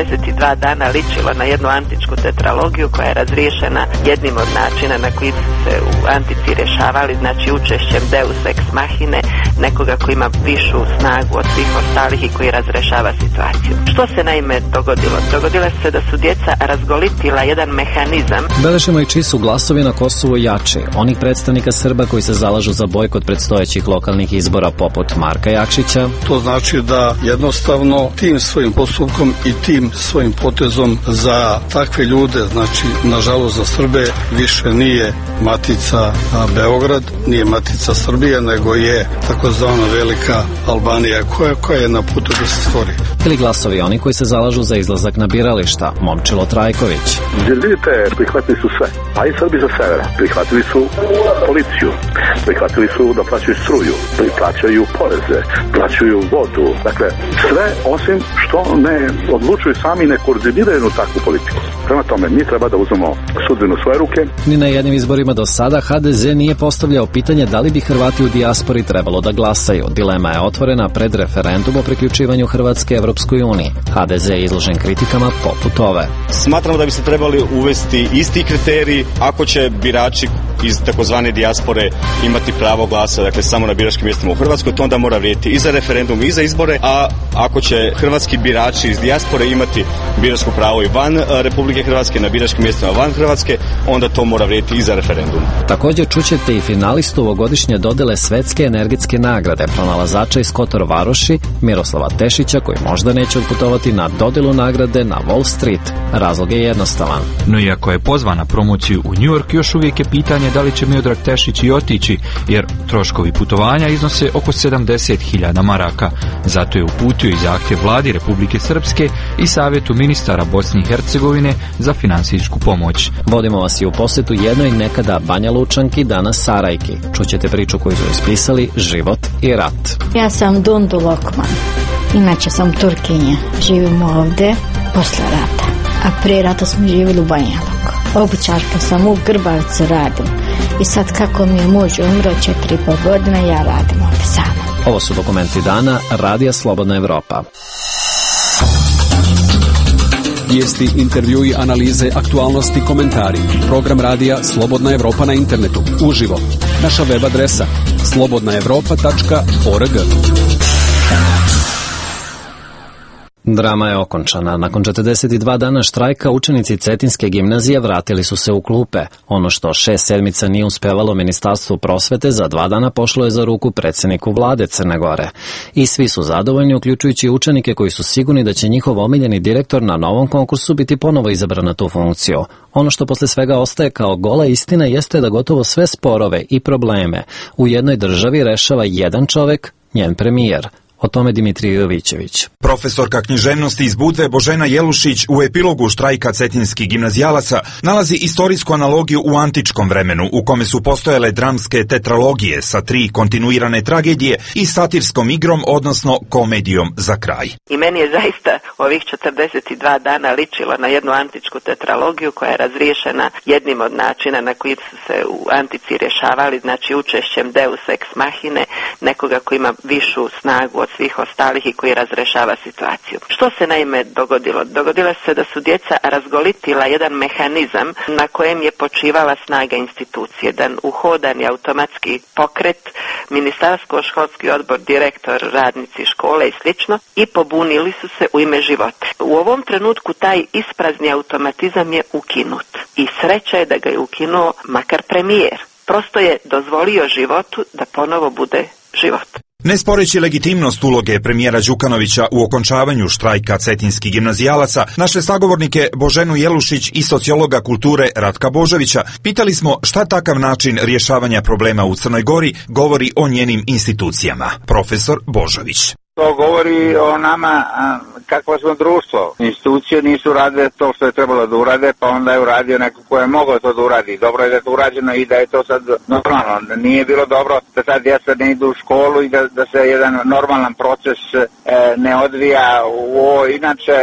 S2: 42 dana ličilo na jednu antičku tetralogiju koja je razriješena jednim od načina na koji su se u antici rješavali, znači učešćem deus ex machine, nekoga koji ima višu snagu od svih ostalih i koji razrešava situaciju. Što se naime dogodilo? Dogodilo se da su djeca razgolitila jedan mehanizam.
S1: Beležimo i čiji su glasovi na Kosovu jači, onih predstavnika Srba koji se zalažu za bojkot predstojećih lokalnih izbora poput Marka Jakšića.
S22: To znači da jednostavno tim svojim postupkom i tim svojim potezom za takve ljude, znači nažalost za Srbe, više nije Matica Beograd, nije Matica Srbije, nego je takozvana Velika Albanija koja je na putu da se stvori.
S1: Ili glasovi oni koji se zalažu za izlazak na birališta, Momčilo Trajković.
S23: Vidite, prihvatili su sve, a i Srbi za severa. Prihvatili su policiju, prihvatili su da plaćaju struju, plaćaju poreze, plaćaju vodu. Dakle, sve osim što ne odlučuju sami, ne koordiniraju takvu politiku. Prema tome, mi treba da uzmemo sudbinu svoje ruke.
S1: Ni na jednim izborima do sada HDZ nije postavljao pitanje da li bi Hrvati u dijaspori trebalo da glasaju. Dilema je otvorena pred referendum o priključivanju Hrvatske Evropskoj uniji. HDZ je izložen kritikama poput ove.
S24: Smatramo da bi se trebali uvesti isti kriteriji ako će birači iz takozvane dijaspore imati pravo glasa, dakle samo na biračkim mjestima u Hrvatskoj, to onda mora vrijediti i za referendum i za izbore, a ako će hrvatski birači iz dijaspore imati biračko pravo i van Republike Hrvatske, na biračkim mjestima van Hrvatske, onda to mora vrijediti i za referendum.
S1: Također čućete i finalistu ovogodišnje dodele svetske energetske nagrade, pronalazača iz Kotor Varoši, Miroslava Tešića, koji možda neće odputovati na dodelu nagrade na Wall Street. Razlog je jednostavan.
S25: No iako je pozvan na promociju u New York, još uvijek je pitanje da li će Miodrag Tešić i otići, jer troškovi putovanja iznose oko 70.000 maraka. Zato je uputio i zahtjev vladi Republike Srpske i savjetu ministara Bosne i Hercegovine za finansijsku pomoć.
S1: Vodimo vas i u posjetu jednoj nekada Banja Lučanki, danas Sarajki. Čućete priču koju su ispisali Život i rat.
S26: Ja sam Dundu Lokman. Inače sam Turkinja. Živim ovdje posle rata. A prije rata smo živjeli u Banja Luku. Obućarka sam, u Grbavcu radim. I sad kako mi je muž umro 4,5 godina, ja radim ovdje sama.
S1: Ovo su dokumenti dana Radija Slobodna Evropa.
S9: Vijesti, intervjui, analize, aktualnosti, komentari. Program radija Slobodna Evropa na internetu. Uživo. Naša web adresa slobodnaevropa.org.
S1: Drama je okončana. Nakon 42 dana štrajka učenici Cetinske gimnazije vratili su se u klupe. Ono što 6 sedmica nije uspevalo Ministarstvu prosvete, za 2 dana pošlo je za ruku predsjedniku vlade Crne Gore. I svi su zadovoljni, uključujući učenike koji su sigurni da će njihov omiljeni direktor na novom konkursu biti ponovo izabran na tu funkciju. Ono što posle svega ostaje kao gola istina jeste da gotovo sve sporove i probleme u jednoj državi rešava jedan čovek, njen premijer. O tome Dimitrij Jovićević.
S27: Profesorka književnosti iz Budve Božena Jelušić u epilogu štrajka cetinskih gimnazijalaca nalazi istorijsku analogiju u antičkom vremenu u kome su postojale dramske tetralogije sa 3 kontinuirane tragedije i satirskom igrom, odnosno komedijom za kraj.
S2: I meni je zaista ovih 42 dana ličilo na jednu antičku tetralogiju koja je razriješena jednim od načina na koji su se u antici rješavali, znači učešćem deus ex machine, nekoga koji ima višu snagu od svih ostalih i koji razrešava situaciju. Što se naime dogodilo? Dogodilo se da su djeca razgolitila jedan mehanizam na kojem je počivala snaga institucije, jedan uhodani automatski pokret, ministarsko-školski odbor, direktor, radnici škole i slično, i pobunili su se u ime života. U ovom trenutku taj isprazni automatizam je ukinut i sreća je da ga je ukinuo makar premijer. Prosto je dozvolio životu da ponovo bude život.
S27: Ne sporeći legitimnost uloge premijera Đukanovića u okončavanju štrajka cetinskih gimnazijalaca, naše sagovornike Boženu Jelušić i sociologa kulture Ratka Božovića pitali smo šta takav način rješavanja problema u Crnoj Gori govori o njenim institucijama. Profesor Božović.
S3: To govori o nama kakvo smo društvo. Institucije nisu radile to što je trebalo da urade, pa onda je uradio neko ko je mogao to da uradi. Dobro je da je to urađeno i da je to sad normalno. Nije bilo dobro da sad djeca ne idu u školu i da se jedan normalan proces ne odvija u ovo inače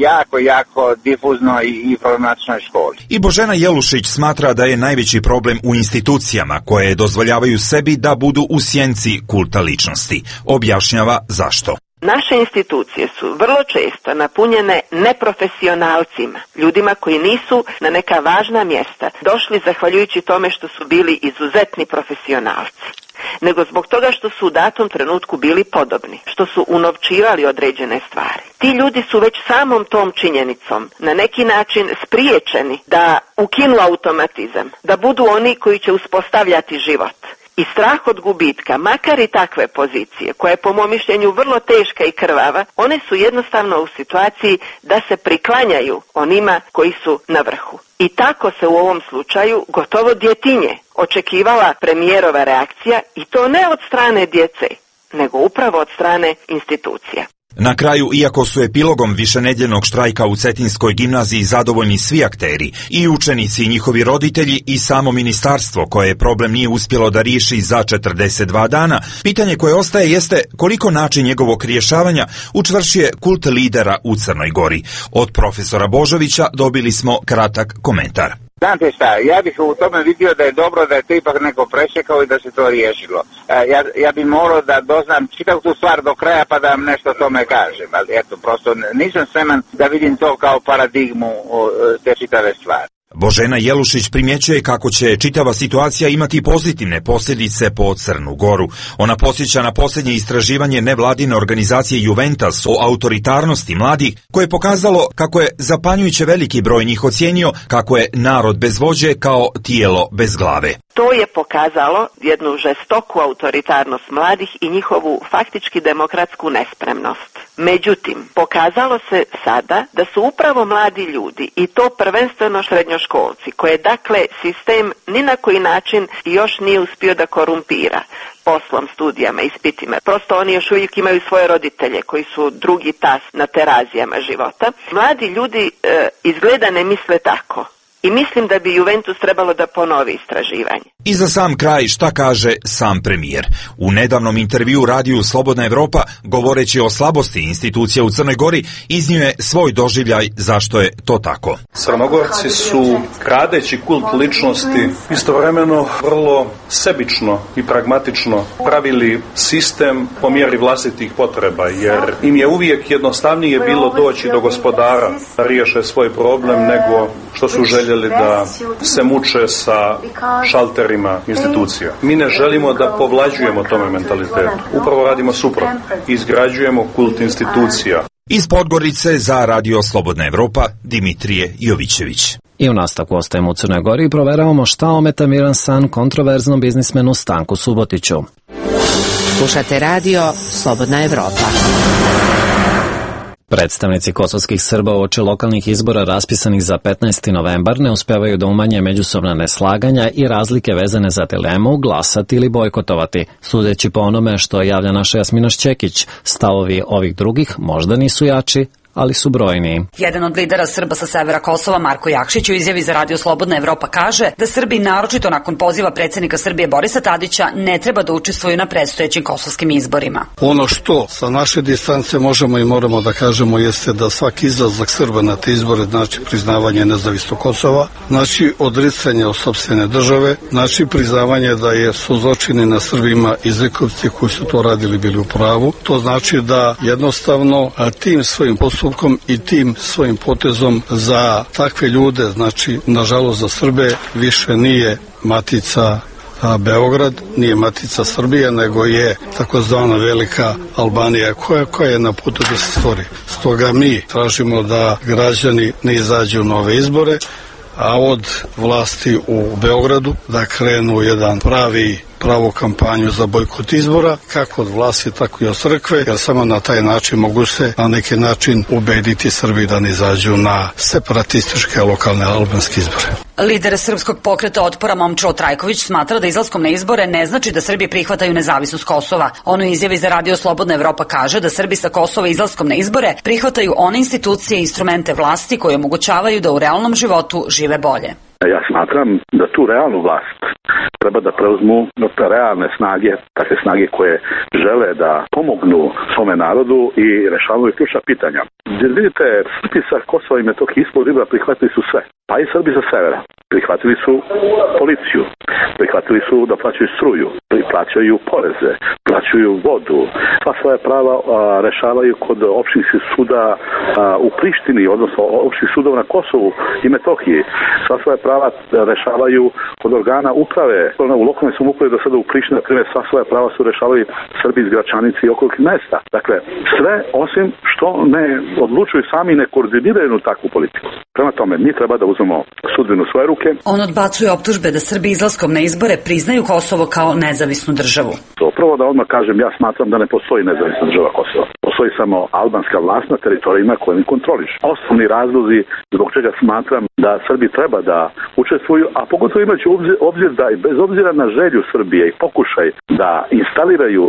S3: jako difuzno i problematičnoj školi.
S27: I Božena Jelušić smatra da je najveći problem u institucijama koje dozvoljavaju sebi da budu u sjenci kulta ličnosti. Objašnjava zašto.
S2: Naše institucije su vrlo često napunjene neprofesionalcima, ljudima koji nisu na neka važna mjesta došli zahvaljujući tome što su bili izuzetni profesionalci, nego zbog toga što su u datom trenutku bili podobni, što su unovčivali određene stvari. Ti ljudi su već samom tom činjenicom na neki način spriječeni da ukinu automatizam, da budu oni koji će uspostavljati život. I strah od gubitka, makar i takve pozicije, koja je po mom mišljenju vrlo teška i krvava, one su jednostavno u situaciji da se priklanjaju onima koji su na vrhu. I tako se u ovom slučaju gotovo djetinje očekivala premijerova reakcija i to ne od strane djece, nego upravo od strane institucija.
S27: Na kraju, iako su epilogom višenedjeljnog štrajka u Cetinskoj gimnaziji zadovoljni svi akteri, i učenici i njihovi roditelji i samo ministarstvo koje problem nije uspjelo da riješi za 42 dana, pitanje koje ostaje jeste koliko način njegovog rješavanja učvršuje kult lidera u Crnoj Gori. Od profesora Božovića dobili smo kratak komentar.
S3: Znate šta, ja bih u tome vidio da je dobro da je to ipak neko presjekao i da se to riješilo. Ja bih morao da doznam čitav tu stvar do kraja pa da vam nešto o tome kažem, ali eto, prosto nisam spreman da vidim to kao paradigmu te čitave stvari.
S27: Božena Jelušić primjećuje kako će čitava situacija imati pozitivne posljedice po Crnu Goru. Ona podsjeća na posljednje istraživanje nevladine organizacije Juventus o autoritarnosti mladih, koje je pokazalo kako je zapanjujuće veliki broj njih ocijenio kako je narod bez vođe kao tijelo bez glave.
S2: To je pokazalo jednu žestoku autoritarnost mladih i njihovu faktički demokratsku nespremnost. Međutim, pokazalo se sada da su upravo mladi ljudi, i to prvenstveno srednjoškolci, koje dakle sistem ni na koji način još nije uspio da korumpira poslom, studijama, ispitima. Prosto oni još uvijek imaju svoje roditelje koji su drugi tas na terazijama života. Mladi ljudi izgleda ne misle tako. I mislim da bi Juventus trebalo da ponovi istraživanje.
S27: I za sam kraj, šta kaže sam premijer? U nedavnom intervjuu radiju Slobodna Evropa, govoreći o slabosti institucija u Crnoj Gori, iznio je svoj doživljaj zašto je to tako.
S22: Crnogorci su, gradeći kult ličnosti, istovremeno vrlo sebično i pragmatično pravili sistem po mjeri vlastitih potreba, jer im je uvijek jednostavnije bilo doći do gospodara da riješe svoj problem nego što su željeli da se muče sa šalterima institucija. Mi ne želimo da povlađujemo tome mentalitetu. Upravo radimo suprotno. Izgrađujemo kult institucija.
S27: Iz Podgorice za Radio Slobodna Evropa, Dimitrije Jovićević.
S1: I u nastavku ostajemo u Crnoj Gori i proveravamo šta ometa miran san kontroverznom biznismenu Stanku Subotiću.
S10: Slušate radio Slobodna Evropa.
S1: Predstavnici kosovskih Srba uoči lokalnih izbora raspisanih za 15. novembar ne uspevaju da umanje međusobna neslaganja i razlike vezane za dilemu glasati ili bojkotovati. Sudeći po onome što javlja naša Jasmina Šćekić, stavovi ovih drugih možda nisu jači, ali su brojni.
S6: Jedan od lidera Srba sa severa Kosova, Marko Jakšić, u izjavi za Radio Slobodna Evropa kaže da Srbi, naročito nakon poziva predsjednika Srbije Borisa Tadića, ne treba da učestvuju na predstojećim kosovskim izborima.
S22: Ono što sa naše distance možemo i moramo da kažemo jeste da svaki izlazak Srba na te izbore znači priznavanje nezavisnog Kosova, znači odricanje od sopstvene države, znači priznavanje da su zločini na Srbima i zlikovci koji su to radili bili u pravu. To znači da jednostavno tim svojim postupkom i tim svojim potezom za takve ljude, znači nažalost za Srbe, više nije matica Beograd, nije matica Srbije, nego je takozvana Velika Albanija koja je na putu da se stvori. Stoga mi tražimo da građani ne izađu na ove izbore, a od vlasti u Beogradu da krenu jedan pravi pravu kampanju za bojkot izbora, kako od vlasti, tako i od crkve, jer samo na taj način mogu se na neki način ubediti Srbi da ne izađu na separatističke lokalne albanske izbore.
S6: Lider Srpskog pokreta otpora Momčilo Trajković smatra da izlaskom na izbore ne znači da Srbi prihvataju nezavisnost Kosova. On u izjavi za Radio Slobodna Evropa kaže da Srbi sa Kosova izlaskom na izbore prihvataju one institucije i instrumente vlasti koje omogućavaju da u realnom životu žive bolje.
S23: Ja smatram da tu realnu vlast treba da preuzmu realne snage, takve snage koje žele da pomognu svome narodu i rešavaju ključna pitanja. Vidite, Srbi sa Kosova i Metohije ispod Ribra prihvatili su sve, pa i Srbi sa severa. Prihvatili su policiju, prihvatili su da plaćaju struju, plaćaju poreze, plaćaju vodu. Sva svoja prava rešavaju kod opštinskih suda u Prištini, odnosno opštinskih sudova na Kosovu i Metohiji. Sva svoja prava rešavaju kod organa uprave. U lokalnoj samoupravi do sada u Prištini, na primjer, sva svoja prava su rešavali Srbi iz Gračanice i okolnih mesta. Dakle, sve osim što ne odlučuju sami i ne koordiniraju takvu politiku. Prema tome, mi treba da uzmemo sudbinu svoje ruke.
S6: On odbacuje optužbe da Srbi izlaskom na izbore priznaju Kosovo kao nezavisnu državu.
S23: Prvo da odmah kažem, ja smatram da ne postoji nezavisna država Kosova. Postoji samo albanska vlast na teritorijima koje mi kontroliš. Osnovni razlozi zbog čega smatram da Srbi treba da učestvuju, a pogotovo imajući obzir da bez obzira na želju Srbije i pokušaj da instaliraju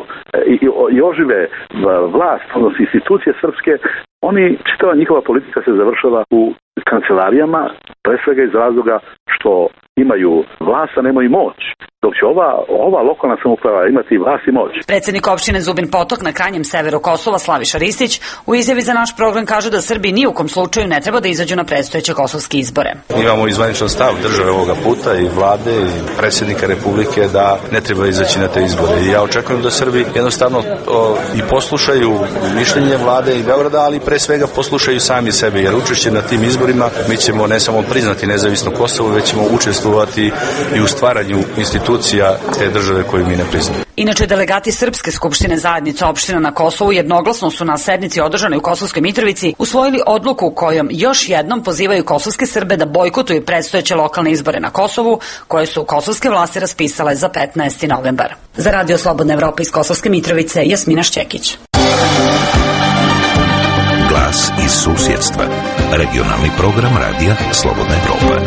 S23: i ožive vlast, odnosno institucije srpske, čitava njihova politika se završava u kancelarijama, pre svega iz razloga što imaju vlast, a nemaju moć. Dok će ova lokalna samouprava imati vlast i moć.
S6: Predsjednik opštine Zubin Potok na krajnjem severu Kosova Slaviša Ristić u izjavi za naš program kaže da Srbi ni u kom slučaju ne treba da izađu na predstojeće kosovske izbore.
S7: Imamo izvaničan stav države ovoga puta i vlade i predsjednika Republike da ne treba izaći na te izbore. I ja očekujem da Srbi jednostavno i poslušaju mišljenje vlade i Beograda, ali pre svega poslušaju sami sebe, jer učešće na tim izborima mi ćemo ne samo priznati nezavisno Kosovo, već ćemo učestvovati i u stvaranju institucija te države koju mi ne priznamo.
S6: Inače, delegati Srpske skupštine zajednice opština na Kosovu jednoglasno su na sednici održanoj u Kosovskoj Mitrovici usvojili odluku kojom još jednom pozivaju kosovske Srbe da bojkotuju predstojeće lokalne izbore na Kosovu, koje su kosovske vlasti raspisale za 15. novembar. Za Radio Slobodna Evropa iz Kosovske Mitrovice, Jasmina Šćekić.
S11: Glas iz susjedstva. Regionalni program Radija Slobodna Evropa.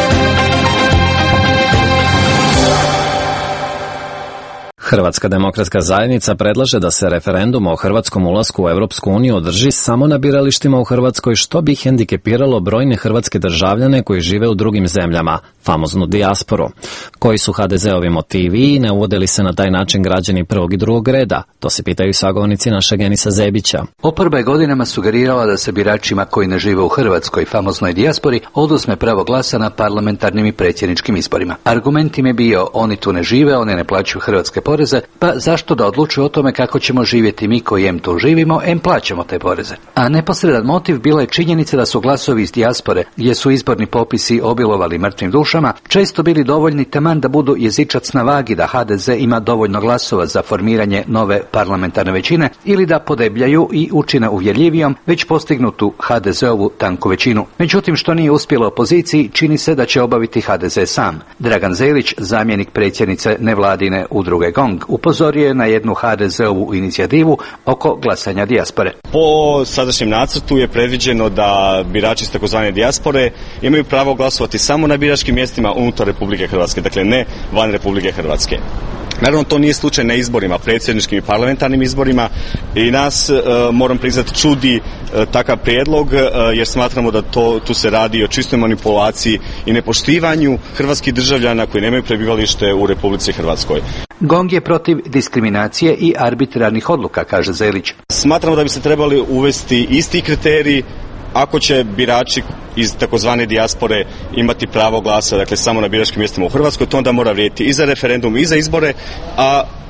S1: Hrvatska demokratska zajednica predlaže da se referendum o hrvatskom ulasku u Evropsku uniju održi samo na biralištima u Hrvatskoj, što bi hendikepiralo brojne hrvatske državljane koji žive u drugim zemljama, famoznu dijasporu. Koji su HDZ-ovi motivi i ne uvode li se na taj način građani prvog i drugog reda? To se pitaju sagovornici našeg Enisa Zebića.
S8: Oporba je godinama sugerirala da se biračima koji ne žive u Hrvatskoj, famoznoj dijaspori, oduzme pravo glasa na parlamentarnim i predsjedničkim izborima. Argument im je bio, oni tu ne žive, oni ne plaćaju hrvatske poreze, pa zašto da odlučuju o tome kako ćemo živjeti mi koji em tu živimo, em plaćamo te poreze. A neposredan motiv bila je činjenica da su glasovi iz dijaspore, gdje su izborni popisi obilovali mrtvim dušama, često bili dovoljni taman da budu jezičac na vagi da HDZ ima dovoljno glasova za formiranje nove parlamentarne većine ili da podebljaju i učine uvjerljivijom već postignutu HDZ-ovu tanku većinu. Međutim, što nije uspjelo opoziciji, čini se da će obaviti HDZ sam. Dragan Zelić, zamjenik predsjednice nevladine udruge GONG, upozorio je na jednu HDZ-ovu inicijativu oko glasanja dijaspore.
S24: Po sadašnjem nacrtu je predviđeno da birači iz takozvane dijaspore imaju pravo glasovati samo na biračkim mjestima unutar Republike Hrvatske, dakle ne van Republike Hrvatske. Naravno, to nije slučaj na izborima, predsjedničkim i parlamentarnim izborima, i nas, moram priznati, čudi takav prijedlog, jer smatramo da tu se radi o čistoj manipulaciji i nepoštivanju hrvatskih državljana koji nemaju prebivalište u Republici Hrvatskoj.
S8: GONG je protiv diskriminacije i arbitrarnih odluka, kaže Zelić.
S24: Smatramo da bi se trebali uvesti isti kriteriji ako će birači iz takozvane dijaspore imati pravo glasa, dakle samo na biračkim mjestima u Hrvatskoj, to onda mora vrijediti i za referendum i za izbore, a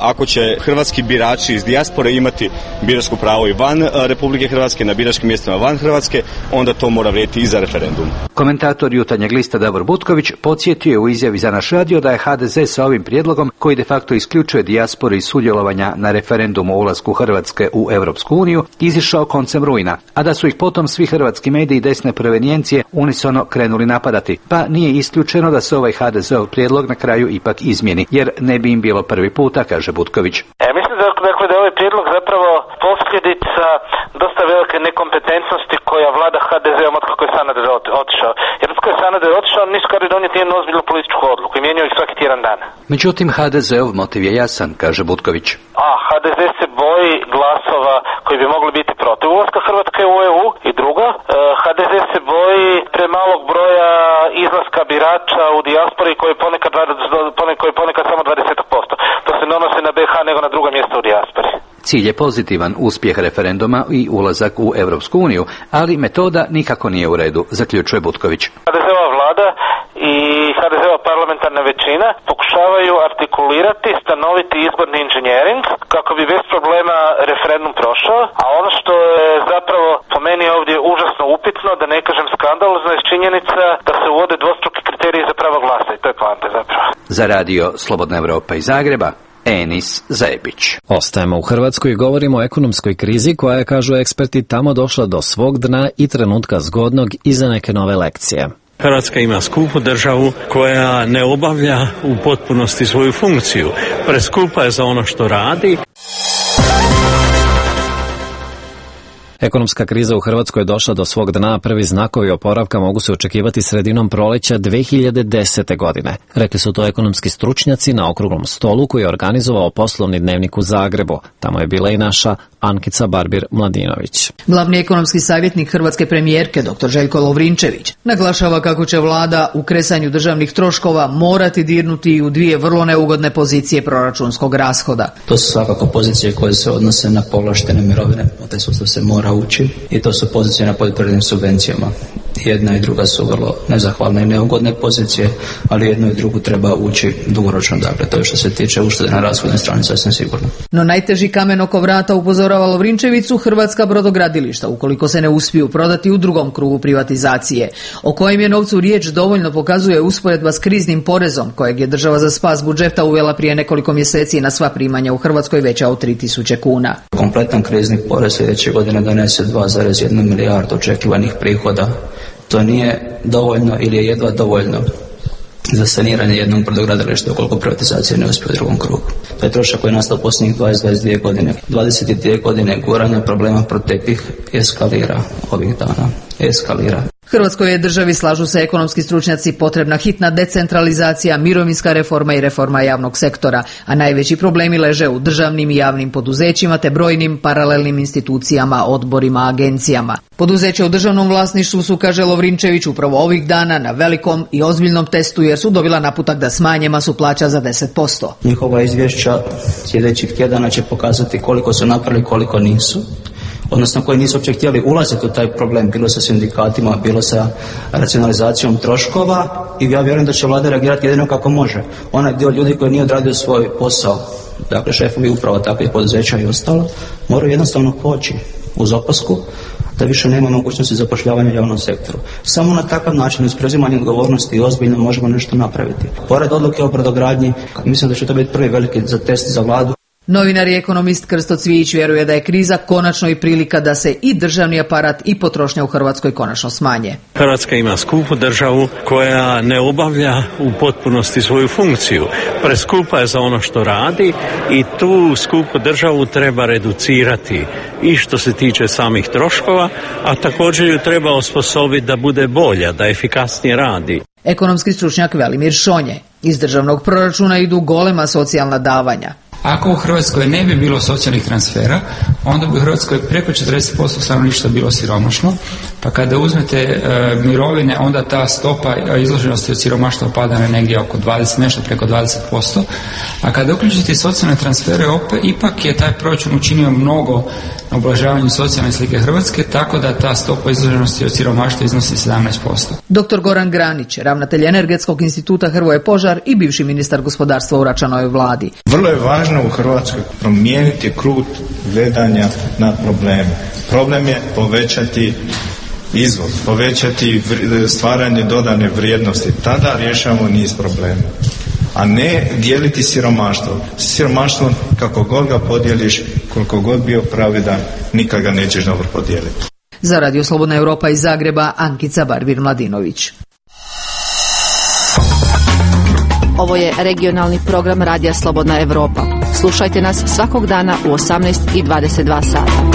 S24: ako će hrvatski birači iz dijaspore imati biračko pravo i van Republike Hrvatske, na biračkim mjestima van Hrvatske, onda to mora vrijediti i za referendum.
S8: Komentator Jutarnjeg lista Davor Butković podsjetio je u izjavi za naš radio da je HDZ sa ovim prijedlogom, koji de facto isključuje dijasporu iz sudjelovanja na referendumu o ulasku Hrvatske u Europsku uniju, izišao koncem rujna, a da su ih potom svi hrvatski mediji desne provenijencije unisono krenuli napadati, pa nije isključeno da se ovaj HDZ-ov prijedlog na kraju ipak izmijeni, jer ne bi im bilo prvi puta, kaže Butković.
S5: Mislim da je ovaj prijedlog zapravo posljedica dosta velike nekompetentnosti koja vlada HDZ-om od kako je Sanader otišao. Jer od kako je Sanader otišao, nisu skoro donijeti jednu ozbiljnu političku odluku i mijenjaju ih svaki tjedan dana.
S8: Međutim, HDZ-ov motiv je jasan, kaže Butković.
S5: HDZ se boji glasova koji bi mogli biti protiv ulaska Hrvatske u EU i drugo, HDZ se boji premalog broja izlaska birača u dijaspori koji ponekad samo 20%. To se ne odnosi na BiH nego na druga mjesta u dijaspori.
S8: Cilj je pozitivan, uspjeh referenduma i ulazak u Europsku uniju, ali metoda nikako nije u redu, zaključuje Butković.
S5: HDZ-ova vlada i HDZ-ova parlamentarna većina pokušavaju artikulirati stanoviti izborni inženjering kako bi bez problema referendum prošao, a ono što je zapravo po meni ovdje užasno upitno, da ne kažem skandalozno, je činjenica da se uvode dvostruki kriteriji za pravo glasa i to je poanta zapravo.
S8: Za radio Slobodna Evropa iz Zagreba, Enis Zebić.
S1: Ostajemo u Hrvatskoj i govorimo o ekonomskoj krizi koja je, kažu eksperti, tamo došla do svog dna i trenutka zgodnog i za neke nove lekcije.
S12: Hrvatska ima skupu državu koja ne obavlja u potpunosti svoju funkciju. Preskupa je za ono što radi.
S1: Ekonomska kriza u Hrvatskoj je došla do svog dna, prvi znakovi oporavka mogu se očekivati sredinom proleća 2010. godine. Rekli su to ekonomski stručnjaci na okruglom stolu koji je organizovao Poslovni dnevnik u Zagrebu. Tamo je bila i naša Ankica Barbir-Mladinović.
S13: Glavni ekonomski savjetnik hrvatske premijerke, dr. Željko Lovrinčević, naglašava kako će vlada u kresanju državnih troškova morati dirnuti i u dvije vrlo neugodne pozicije proračunskog rashoda.
S14: To su svakako pozicije koje se odnose na povlaštene mirovine, u taj sustav se mora ući, i to su pozicije na poljoprivrednim subvencijama. Jedna i druga su vrlo nezahvalne i neugodne pozicije, ali jednu i drugu treba ući dugoročno. Dakle, to je što se tiče uštede na rashodnoj strani, sasvim sigurno.
S13: No najteži kamen oko vrata, upozorava Lovrinčević, su hrvatska brodogradilišta, ukoliko se ne uspiju prodati u drugom krugu privatizacije. O kojem je novcu riječ dovoljno pokazuje usporedba s kriznim porezom, kojeg je država za spas budžeta uvela prije nekoliko mjeseci na sva primanja u Hrvatskoj veća od 3000 kuna.
S14: Kompletan krizni porez sljedeće godine donese 2,1 milijardu očekivanih prihoda. To nije dovoljno ili je jedva dovoljno za saniranje jednog brodogradilišta ukoliko privatizacija ne uspije u drugom krugu. To je trošak koji je nastao posljednjih 22 godine. 22 godine guranja problema pro tepih eskalira ovih dana. Eskalira.
S13: Hrvatskoj je državi, slažu se ekonomski stručnjaci, potrebna hitna decentralizacija, mirovinska reforma i reforma javnog sektora, a najveći problemi leže u državnim i javnim poduzećima te brojnim paralelnim institucijama, odborima, agencijama. Poduzeća u državnom vlasništvu su, kaže Lovrinčević, upravo ovih dana na velikom i ozbiljnom testu jer su dobila naputak da smanje masu plaća za 10%.
S14: Njihova izvješća sljedećih tjedana će pokazati koliko su napravili, koliko nisu. Odnosno koji nisu uopće htjeli ulaziti u taj problem, bilo sa sindikatima, bilo sa racionalizacijom troškova, i ja vjerujem da će vlada reagirati jedino kako može. Onaj dio ljudi koji nije odradio svoj posao, dakle šefovi uprava takvih poduzeća i ostalo, moraju jednostavno poći uz opasku da više nema mogućnosti zapošljavanja u javnom sektoru. Samo na takav način, uz preuzimanje odgovornosti i ozbiljno, možemo nešto napraviti. Pored odluke o brodogradnji, mislim da će to biti prvi veliki test za vladu.
S13: Novinar i ekonomist Krsto Cvijić vjeruje da je kriza konačno i prilika da se i državni aparat i potrošnja u Hrvatskoj konačno smanje.
S12: Hrvatska ima skupu državu koja ne obavlja u potpunosti svoju funkciju. Preskupa je za ono što radi i tu skupu državu treba reducirati i što se tiče samih troškova, a također ju treba osposobiti da bude bolja, da efikasnije radi.
S13: Ekonomski stručnjak Velimir Šonje: iz državnog proračuna idu golema socijalna davanja.
S15: Ako u Hrvatskoj ne bi bilo socijalnih transfera, onda bi u Hrvatskoj preko 40% stanovništva bilo siromašno, pa kada uzmete mirovine, onda ta stopa izloženosti od siromaštva pada na negdje oko 20, nešto preko 20%, a kada uključite socijalne transfere, ipak je taj proračun učinio mnogo ublažavanju socijalne slike Hrvatske, tako da ta stopa izloženosti od siromaštva iznosi 17%.
S13: Dr. Goran Granić, ravnatelj Energetskog instituta Hrvoje Požar i bivši ministar gospodarstva u Račanovoj vladi.
S4: Vrlo je važno u Hrvatskoj promijeniti krug gledanja na probleme. Problem je povećati izvoz, povećati stvaranje dodane vrijednosti. Tada rješavamo niz problema. A ne dijeliti siromaštvo. Siromaštvo, kako god ga podijeliš, koliko god bio pravedan, nikad ga nećeš dobro podijeliti.
S13: Za Radio Slobodna Europa iz Zagreba, Ankica Barbir-Mladinović.
S16: Ovo je regionalni program Radija Slobodna Europa. Slušajte nas svakog dana u 18:22 sata.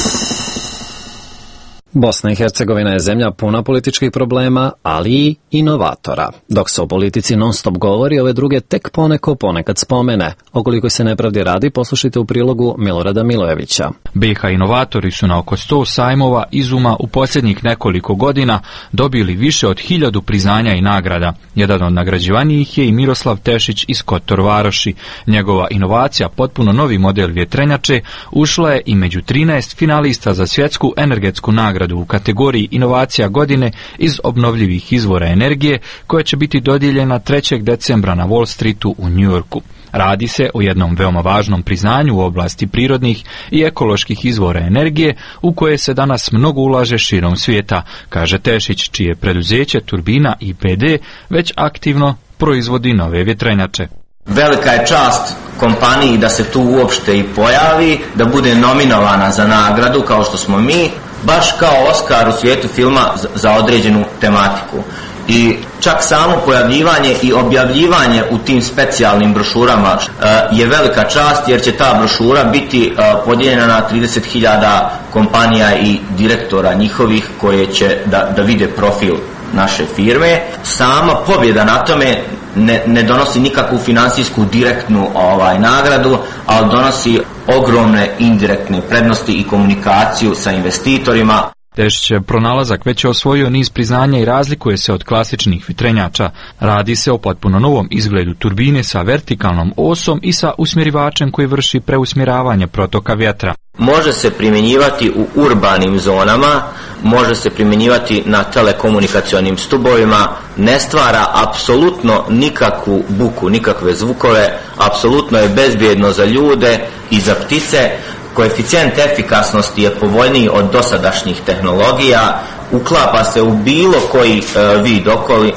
S1: Bosna i Hercegovina je zemlja puna političkih problema, ali i inovatora. Dok se o politici non stop govori, ove druge tek ponekad spomene. O koliko se nepravdi radi, poslušajte u prilogu Milorada Milojevića.
S25: BiH inovatori su na oko 100 sajmova izuma u posljednjih nekoliko godina dobili više od 1000 priznanja i nagrada. Jedan od nagrađivanijih je i Miroslav Tešić iz Kotor Varoši. Njegova inovacija, potpuno novi model vjetrenjače, ušla je i među 13 finalista za svjetsku energetsku nagradu u kategoriji Inovacija godine iz obnovljivih izvora energije, koja će biti dodijeljena 3. decembra na Wall Streetu u New Yorku. Radi se o jednom veoma važnom priznanju u oblasti prirodnih i ekoloških izvora energije, u koje se danas mnogo ulaže širom svijeta, kaže Tešić, čije preduzeće Turbina IPD već aktivno proizvodi nove vjetrenjače.
S17: Velika je čast kompaniji da se tu uopšte i pojavi, da bude nominovana za nagradu kao što smo mi, baš kao Oskar u svijetu filma za određenu tematiku. I čak samo pojavljivanje i objavljivanje u tim specijalnim brošurama je velika čast, jer će ta brošura biti podijeljena na 30.000 kompanija i direktora njihovih koje će da vide profil naše firme. Sama pobjeda na tome ne donosi nikakvu finansijsku direktnu nagradu, ali donosi ogromne indirektne prednosti i komunikaciju sa investitorima.
S25: Tešić je pronalazak već je osvojio niz priznanja i razlikuje se od klasičnih vjetrenjača. Radi se o potpuno novom izgledu turbine sa vertikalnom osom i sa usmjerivačem koji vrši preusmjeravanje protoka vjetra.
S17: Može se primjenjivati u urbanim zonama, može se primjenjivati na telekomunikacionim stubovima, ne stvara apsolutno nikakvu buku, nikakve zvukove, apsolutno je bezbjedno za ljude i za ptice. Koeficijent efikasnosti je povoljniji od dosadašnjih tehnologija, uklapa se u bilo koji vid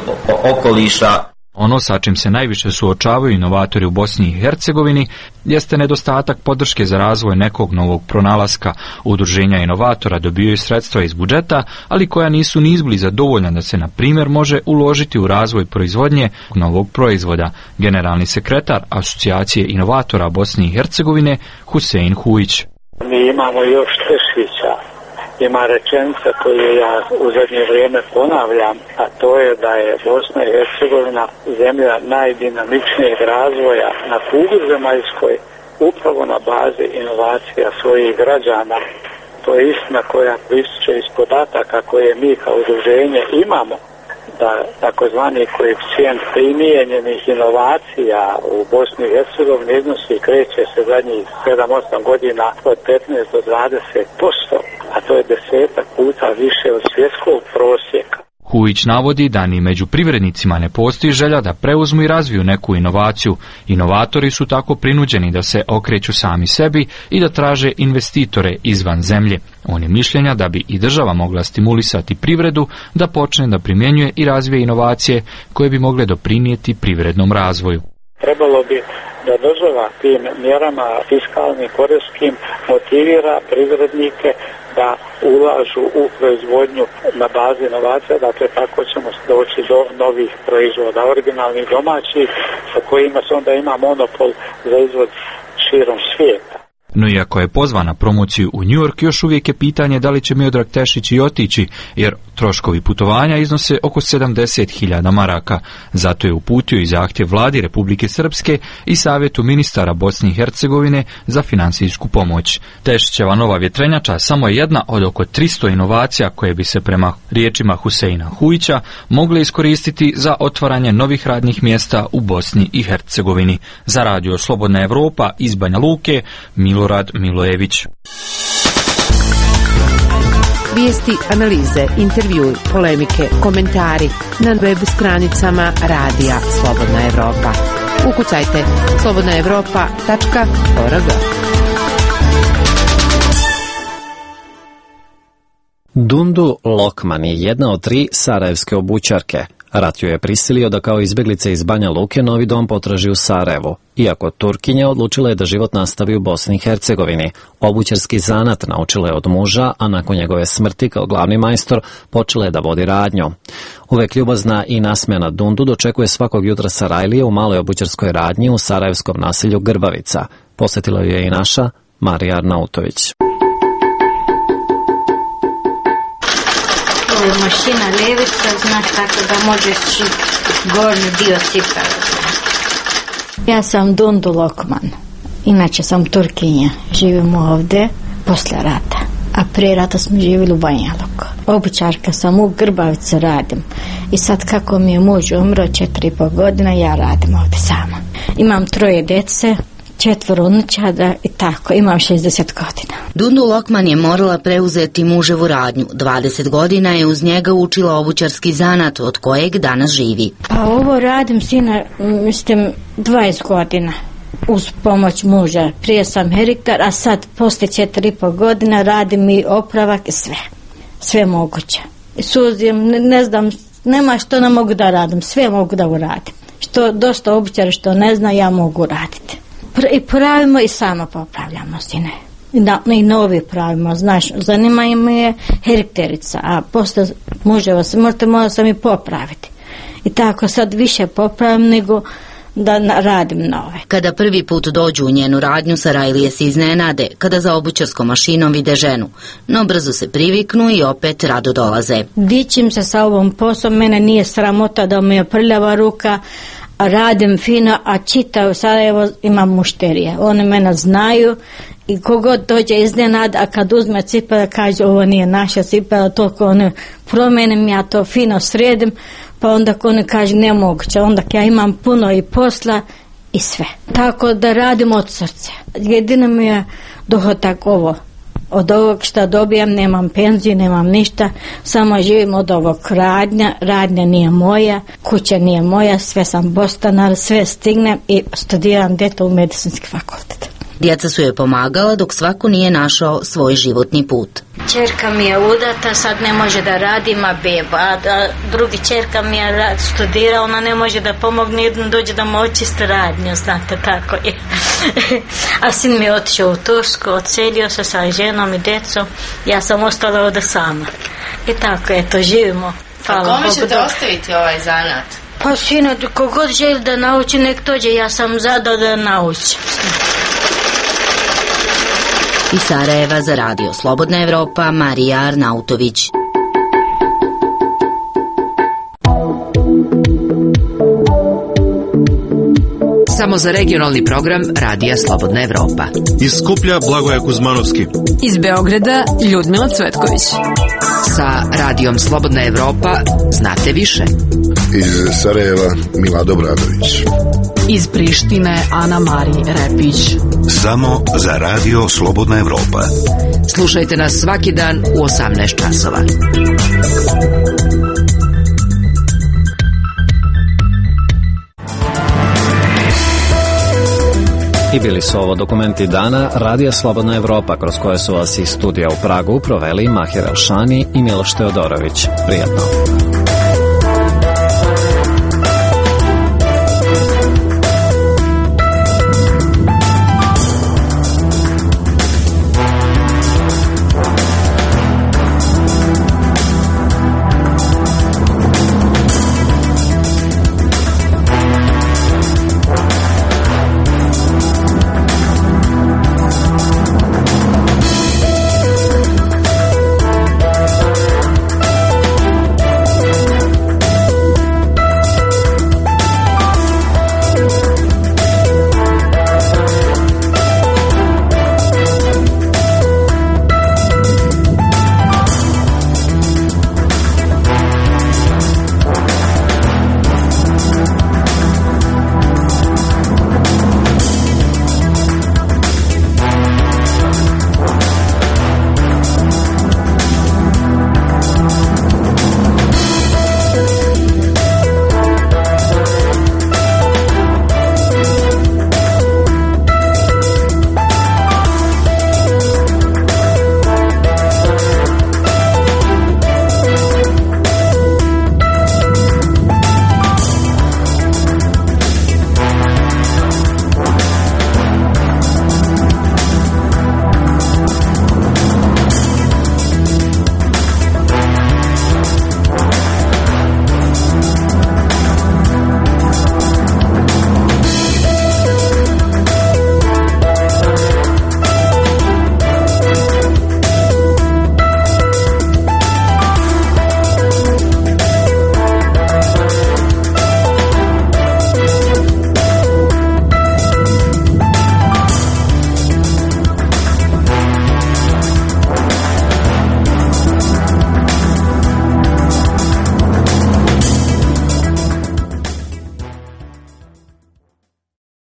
S17: okoliša.
S25: Ono sa čim se najviše suočavaju inovatori u Bosni i Hercegovini jeste nedostatak podrške za razvoj nekog novog pronalaska. Udruženja inovatora dobijaju sredstva iz budžeta, ali koja nisu ni izbliza dovoljna da se, na primjer, može uložiti u razvoj proizvodnje novog proizvoda. Generalni sekretar Asocijacije inovatora Bosne i Hercegovine Husein Hujić.
S18: Mi imamo još Tešića. Ima rečenica koju ja u zadnje vrijeme ponavljam, a to je da je Bosna i Hercegovina zemlja najdinamičnijeg razvoja na kugli zemaljskoj, upravo na bazi inovacija svojih građana. To je istina koja proističe iz podataka koje mi kao udruženje imamo, da takozvani koeficijent primijenjenih inovacija u Bosni i Hercegovini iznosi i kreće se zadnjih 7-8 godina od 15 do 20%, a to je 10 puta više od svjetskog prosjeka.
S25: Hujić navodi da ni među privrednicima ne postoji želja da preuzmu i razviju neku inovaciju. Inovatori su tako prinuđeni da se okreću sami sebi i da traže investitore izvan zemlje. On je mišljenja da bi i država mogla stimulisati privredu da počne da primjenjuje i razvije inovacije koje bi mogle doprinijeti privrednom razvoju.
S18: Trebalo bi da država tim mjerama fiskalnim, poreskim motivira privrednike da ulažu u proizvodnju na bazi inovacija, dakle tako ćemo doći do novih proizvoda, originalnih domaćih, sa kojima se onda ima monopol za izvoz širom svijeta.
S25: No iako je pozvan na promociju u New York, još uvijek je pitanje da li će Miodrag Tešić i otići, jer troškovi putovanja iznose oko 70.000 maraka. Zato je uputio i zahtjev vladi Republike Srpske i Savjetu ministara Bosne i Hercegovine za financijsku pomoć. Tešićeva nova vjetrenjača samo je jedna od oko 300 inovacija koje bi se prema riječima Huseina Hujića mogle iskoristiti za otvaranje novih radnih mjesta u Bosni i Hercegovini. Za Radio Slobodna Evropa iz Banja Luke, Milorad Milojević.
S2: Vijesti, analize, intervjui, polemike, komentari na web stranicama Radija Slobodna Evropa. Ukucajte slobodnaevropa.org.
S1: Dundu Lokman je jedna od 3 sarajevske obućarke. Rat ju je prisilio da kao izbeglica iz Banja Luke novi dom potraži u Sarajevu. Iako Turkinja, odlučila je da život nastavi u Bosni i Hercegovini. Obućarski zanat naučila je od muža, a nakon njegove smrti kao glavni majstor počela je da vodi radnju. Uvek ljubazna i nasmejana Dundu dočekuje svakog jutra Sarajlije u maloj obućarskoj radnji u sarajevskom naselju Grbavica. Posjetila ju je i naša Marija Arnautović.
S3: Ovo je mašina levica, znaš, tako da možeš gornji dio cipela. Ja sam Dundu Lokman, inače sam Turkinja, živim ovdje posle rata, a prije rata smo živjeli u Banja Luku. Obućarka sam, u Grbavici radim i sad kako mi je muž umro 4,5 godina, ja radim ovdje sama. Imam 3 djece, 4 unučada i tako, imam 60 godina.
S9: Dundu Lokman je morala preuzeti muževu radnju. 20 godina je uz njega učila obućarski zanat, od kojeg danas živi.
S3: Pa ovo radim sina, mislim, 20 godina uz pomoć muža. Prije sam heriktar, a sad poslije 4,5 godina radim i opravak i sve moguće. Suzijem, ne znam, nema što ne mogu da radim, sve mogu da uradim. Što dosta obućara što ne zna, ja mogu raditi. I pravimo i sama popravljamo, sine. I novi pravimo, znaš, zanima me je herikterica, a posle muževa se morala sam i popraviti. I tako sad više popravim nego da radim nove.
S9: Kada prvi put dođu u njenu radnju, Sarajlije se iznenade kada za obućarskom mašinom vide ženu, no brzo se priviknu i opet rado dolaze.
S3: Dičim se sa ovom poslom, mene nije sramota da mi je prljava ruka, radim fino, a čitao sada evo imam mušterije, one mene znaju i kogod dođe iznenada, a kad uzme cipela kaže ovo nije naša cipela, toliko one promenim, ja to fino sredim, pa onda oni kaže nemoguće, onda ja imam puno i posla i sve. Tako da radim od srca. Jedino mi je dohodak ovo. Od ovog što dobijam, nemam penziju, nemam ništa, samo živim od ovog radnja nije moja, kuća nije moja, sve sam bostanar, sve stignem i studiram djeto u medicinski fakultet.
S9: Djeca su joj pomagala dok svako nije našao svoj životni put.
S3: Čerka mi je udata, sad ne može da radi, ima beba, a drugi čerka mi je studira, ona ne može da pomogne, jednom dođe da mu očiste radnju, znate, tako je. A sin mi je otišao u Tursku, odselio se sa ženom i djecom, ja sam ostala ovdje sama. I tako, eto, živimo.
S19: A kome ćete ostaviti ovaj zanat?
S3: Pa sino, kogod želi da nauči, nek dođe, ja sam zadao da nauči.
S9: Iz Sarajeva za Radio Slobodna Evropa, Marija Arnautović.
S10: Samo za regionalni program Radija Slobodna Evropa.
S20: Iz Skuplja Blagoje Kuzmanovski.
S10: Iz Beograda Ljudmila Cvetković. Sa Radijom Slobodna Evropa znate više.
S21: Iz Sarajeva Milado Bradović.
S10: Iz Prištine Ana Mari Repić.
S11: Samo za Radio Slobodna Evropa.
S10: Slušajte nas svaki dan u 18 časova.
S1: I bili su ovo dokumenti dana Radija Slobodna Evropa, kroz koje su vas iz studija u Pragu proveli Mahir Elšani i Miloš Teodorović. Prijatno.